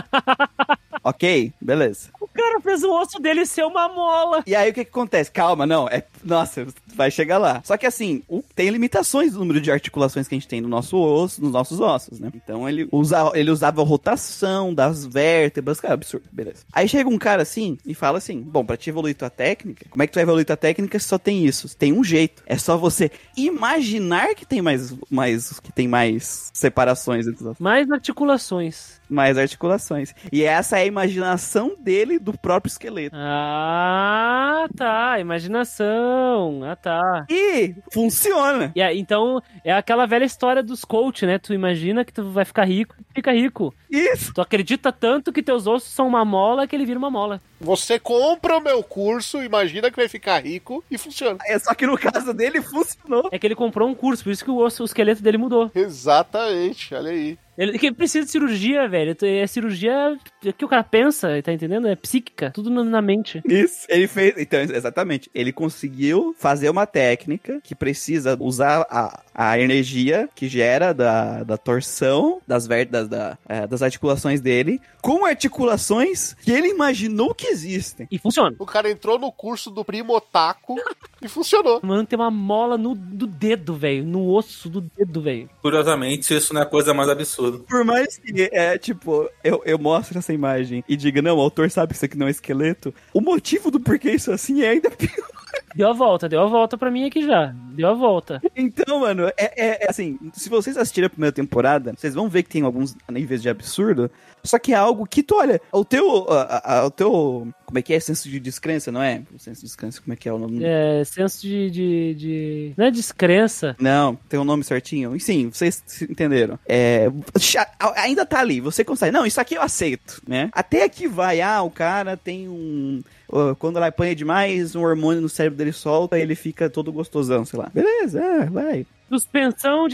Ok, beleza. O cara fez o osso dele ser uma mola. E aí o que acontece? Calma, não, nossa, vai chegar lá. Só que assim, tem limitações do número de articulações que a gente tem no nosso osso, nos nossos ossos, né? Então ele usava a rotação das vértebras, cara, absurdo, beleza. Aí chega um cara assim e fala assim, bom, pra te evoluir tua técnica, como é que tu vai evoluir tua técnica se só tem isso? Tem um jeito, é só você imaginar que tem mais separações entre os ossos. Mais articulações. Mais articulações. E essa é a imaginação dele do próprio esqueleto. Ah, tá. Imaginação. Ah, tá. E funciona. Então, é aquela velha história dos coach, né? Tu imagina que tu vai ficar rico, fica rico. Isso. Tu acredita tanto que teus ossos são uma mola que ele vira uma mola. Você compra o meu curso, imagina que vai ficar rico e funciona. Só que no caso dele funcionou. É que ele comprou um curso, por isso que o esqueleto dele mudou. Exatamente, olha aí. Ele precisa de cirurgia, velho. É cirurgia que o cara pensa, tá entendendo? É psíquica, tudo na mente. Isso, ele fez. Então, exatamente. Ele conseguiu fazer uma técnica que precisa usar a energia que gera da torção das articulações dele com articulações que ele imaginou que existem. E funciona. O cara entrou no curso do Primo Otaku e funcionou. Mano, tem uma mola no dedo, velho. No osso do dedo, velho. Curiosamente, isso não é a coisa mais absurda. Por mais que, eu mostro essa imagem e diga, não, o autor sabe que isso aqui não é esqueleto, o motivo do porquê isso assim é ainda pior. Deu a volta pra mim aqui já. Deu a volta. Então, mano, assim, se vocês assistirem a primeira temporada, vocês vão ver que tem alguns níveis de absurdo, só que é algo que tu olha, o teu, como é que é? Senso de descrença, não é? O senso de descrença, como é que é o nome? Senso de... Não é descrença. Não, tem um nome certinho. Sim, vocês entenderam. Ainda tá ali, você consegue. Não, isso aqui eu aceito, né? Até que vai, o cara tem um... Quando ela apanha demais, um hormônio no cérebro dele solta e ele fica todo gostosão, sei lá. Beleza, vai. Suspensão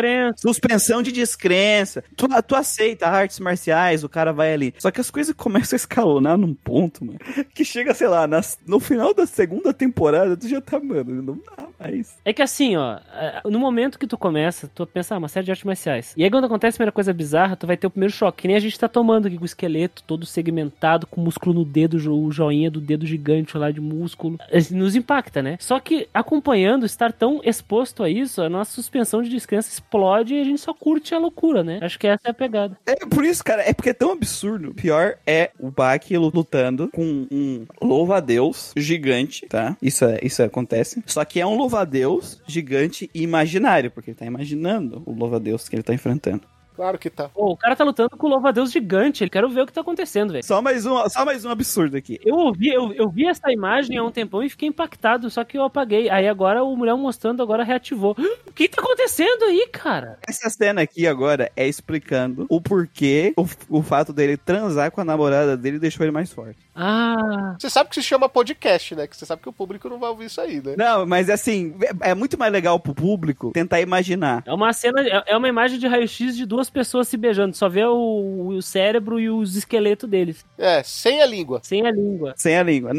de descrença. Tu aceita artes marciais, o cara vai ali. Só que as coisas começam a escalonar num ponto, mano, que chega, sei lá, no final da segunda temporada, tu já tá, mano, não dá mais. É que assim, ó, no momento que tu começa, tu pensa, uma série de artes marciais. E aí quando acontece a primeira coisa bizarra, tu vai ter o primeiro choque, que nem a gente tá tomando aqui com o esqueleto todo segmentado, com músculo no dedo, o joinha do dedo gigante lá de músculo. Nos impacta, né? Só que acompanhando, estar tão exposto a isso, a nossa suspensão de descrença explode e a gente só curte a loucura, né? Acho que essa é a pegada. É por isso, cara, é porque é tão absurdo. O pior é o Baki lutando com um louva-a-Deus gigante, tá? Isso acontece. Só que é um louva-a-Deus gigante e imaginário, porque ele tá imaginando o louva-a-Deus que ele tá enfrentando. Claro que tá. O cara tá lutando com o louva-a-Deus gigante. Ele quero ver o que tá acontecendo, velho. Só mais um absurdo aqui. Eu vi essa imagem há um tempão e fiquei impactado, só que eu apaguei. Aí agora o mulher mostrando agora reativou. O que tá acontecendo aí, cara? Essa cena aqui agora é explicando o porquê o fato dele transar com a namorada dele deixou ele mais forte. Você sabe que se chama podcast, né? Que você sabe que o público não vai ouvir isso aí, né? Não, mas assim, é muito mais legal pro público tentar imaginar. É uma cena, é uma imagem de raio-x de duas pessoas se beijando. Só vê o cérebro e os esqueletos deles. Sem a língua. Sem a língua. Sem a língua.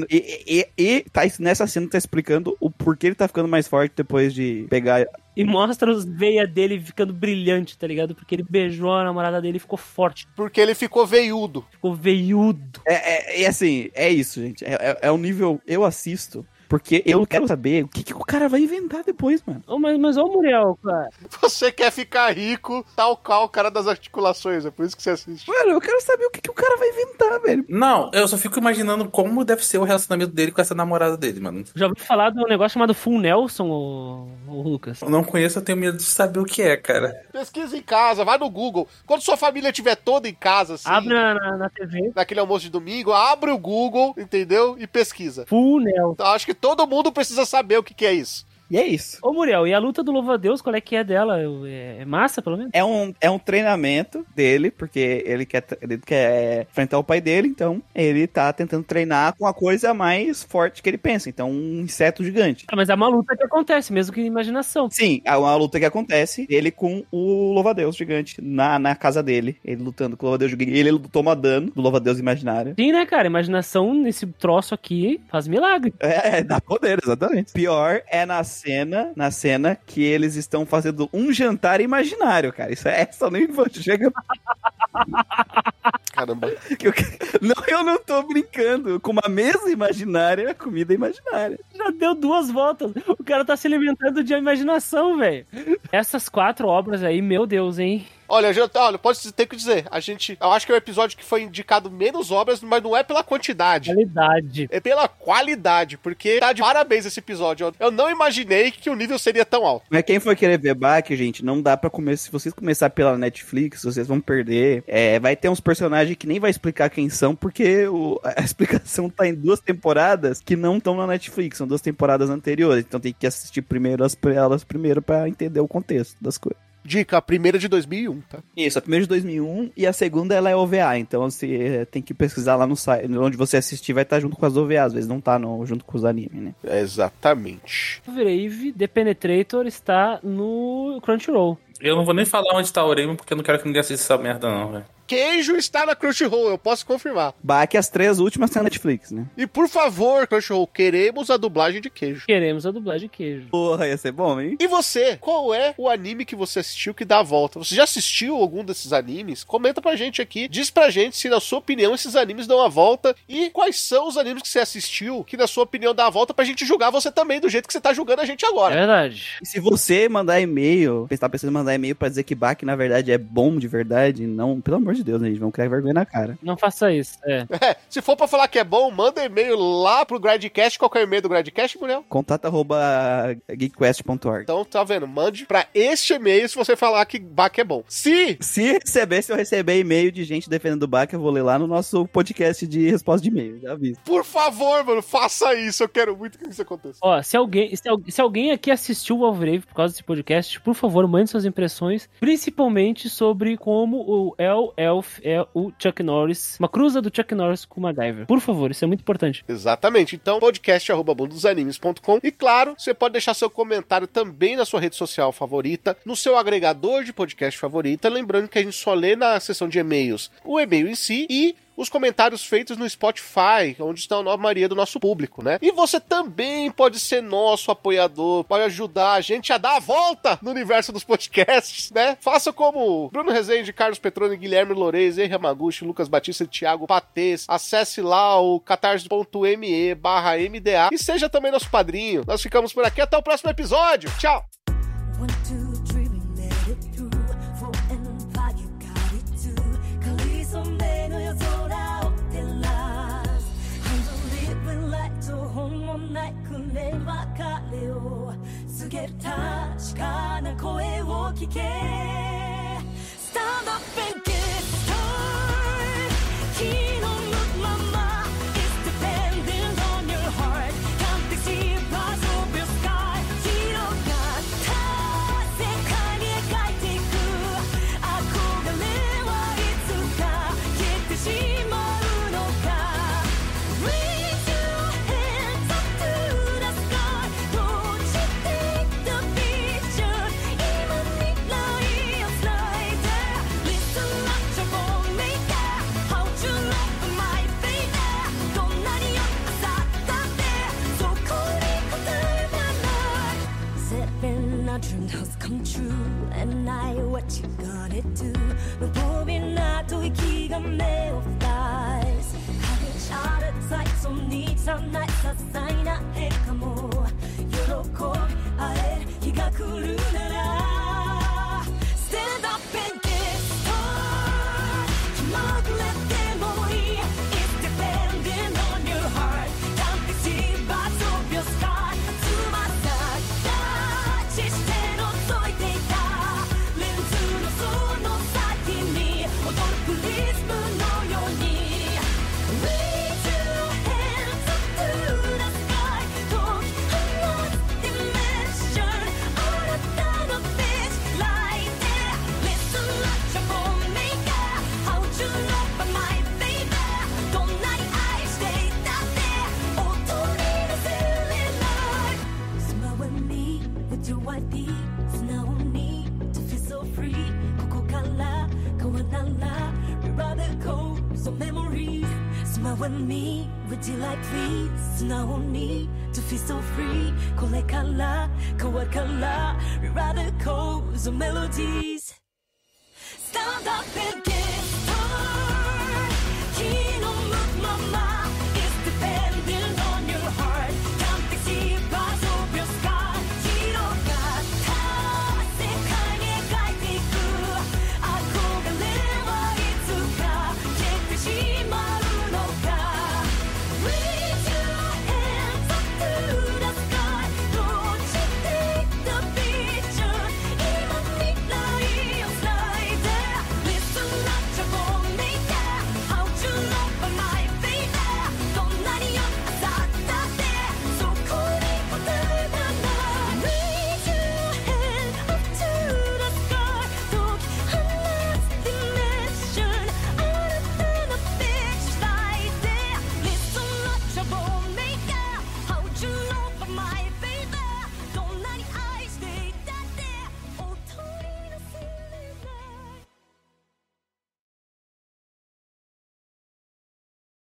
E nessa cena tá explicando o porquê ele tá ficando mais forte depois de pegar... E mostra os veias dele ficando brilhante, tá ligado? Porque ele beijou a namorada dele e ficou forte. Porque ele ficou veiudo. Ficou veiudo. E assim, é isso, gente. É um nível... Eu assisto... Porque eu quero saber o que o cara vai inventar depois, mano. Mas ô Muriel, cara. Você quer ficar rico, tal qual o cara das articulações. É por isso que você assiste. Mano, eu quero saber o que o cara vai inventar, velho. Não, eu só fico imaginando como deve ser o relacionamento dele com essa namorada dele, mano. Já ouviu falar de um negócio chamado Full Nelson, ô Lucas? Eu não conheço, eu tenho medo de saber o que é, cara. Pesquisa em casa, vai no Google. Quando sua família estiver toda em casa, assim... Abre na TV. Naquele almoço de domingo, abre o Google, entendeu? E pesquisa. Full Nelson. Então, acho que todo mundo precisa saber o que é isso. E é isso. Ô, Muriel, e a luta do louva-a-Deus, qual é que é dela? É massa, pelo menos? É um treinamento dele, porque ele quer enfrentar o pai dele, então ele tá tentando treinar com a coisa mais forte que ele pensa. Então, um inseto gigante. Mas é uma luta que acontece, mesmo que imaginação. Sim, é uma luta que acontece, ele com o louva-a-Deus gigante na casa dele. Ele lutando com o louva-a-Deus gigante. Ele toma dano do louva-a-Deus imaginário. Sim, né, cara? Imaginação nesse troço aqui faz milagre. Dá poder, exatamente. Pior é na cena que eles estão fazendo um jantar imaginário, cara. Isso é só nem chega. Caramba. Não, eu não tô brincando. Com uma mesa imaginária, comida imaginária. Já deu 2 voltas. O cara tá se alimentando de imaginação, velho. Essas 4 obras aí, meu Deus, hein? Olha, pode ter que dizer, eu acho que é o episódio que foi indicado menos obras, mas não é pela quantidade. Qualidade. É pela qualidade, porque tá de parabéns esse episódio. Eu não imaginei que o nível seria tão alto. Mas quem for querer ver Baki, gente, não dá pra começar. Se vocês começar pela Netflix, vocês vão perder. Vai ter uns personagens que nem vai explicar quem são, porque a explicação tá em 2 temporadas que não estão na Netflix, são 2 temporadas anteriores. Então tem que assistir primeiro elas primeiro pra entender o contexto das coisas. Dica, a primeira de 2001, tá? Isso, a primeira de 2001 e a segunda ela é OVA, então você tem que pesquisar lá no site, onde você assistir vai estar junto com as OVAs, às vezes não tá junto com os animes, né? Exatamente. Brave The Penetrator está no Crunchyroll. Eu não vou nem falar onde tá a Oremo, porque eu não quero que ninguém assista essa merda, não, velho. Queijo está na Crunchyroll, eu posso confirmar. Bach, as 3 últimas tá na Netflix, né? E por favor, Crunchyroll, queremos a dublagem de queijo. Queremos a dublagem de queijo. Porra, ia ser bom, hein? E você, qual é o anime que você assistiu que dá a volta? Você já assistiu algum desses animes? Comenta pra gente aqui, diz pra gente se na sua opinião esses animes dão a volta e quais são os animes que você assistiu que na sua opinião dá a volta pra gente julgar você também do jeito que você tá julgando a gente É agora. verdade. E se você mandar e-mail, tá pensando em mandar e-mail pra dizer que Bach, na verdade, é bom de verdade, não, pelo amor de Deus, né, gente? Vamos criar vergonha na cara. Não faça isso, Se for pra falar que é bom, manda e-mail lá pro Gradcast. Qual que é o e-mail do Gradcast, Muriel? Contato@geekquest.org. Então, tá vendo? Mande pra este e-mail se você falar que Bach é bom. Se Se eu receber e-mail de gente defendendo o Bach, eu vou ler lá no nosso podcast de resposta de e-mail, já aviso. por favor, mano, faça isso. Eu quero muito que isso aconteça. Ó, se alguém aqui assistiu o Alvrave por causa desse podcast, por favor, mande suas impressões, principalmente sobre como o Elf é o Chuck Norris, uma cruza do Chuck Norris com o MacGyver. Por favor, isso é muito importante. Exatamente. Então, podcast@bundosanimes.com e claro, você pode deixar seu comentário também na sua rede social favorita, no seu agregador de podcast favorita, lembrando que a gente só lê na seção de e-mails o e-mail em si e os comentários feitos no Spotify, onde está a maioria do nosso público, né? E você também pode ser nosso apoiador, pode ajudar a gente a dar a volta no universo dos podcasts, né? Faça como Bruno Rezende, Carlos Petroni, Guilherme Loureiro, Henri Yamaguchi, Lucas Batista e Thiago Patês. Acesse lá o catarse.me/MDA e seja também nosso padrinho. Nós ficamos por aqui, até o próximo episódio. Tchau! 1, 2, 3, we made it through. 4 and 5, you got it too. かりそめの夜空を照らす Unbelievable light 途方もないくれ別れを告げる確かな声を聞け Stand up and get started 気の向くまま It's depending on your heart Can't be seen parts of your sky 広がった世界に描いていく憧れはいつか消えてしまうのか Raise your hands up to the sky Don't you take the picture 今未来を slide there Listen up to maker How to love my baby どんなに夜朝だってそこに答えがない Seven our dream has come true And I what you gonna do 無防備な吐息が目を flies Having shattered sights を似たない些細な変化も喜び合える日が来るなら Stand up and get started 気まぐれでもいい It's depending on your heart Can't be seen parts of your sky つま先立ちして覗いていたレンズのその先に踊るプリズムのように Raise your hands up to the sky 解き放つ dimension あなたの bitch light there Listen up your maker How to love my baby どんなに愛していたって音に乗せれない Smile with me with your white feet 素直に to feel so free ここから変わらない We rather go so memories Smile with me with your light feet 素直に to feel so free これから変わるから We rather go so melodies Stand up and get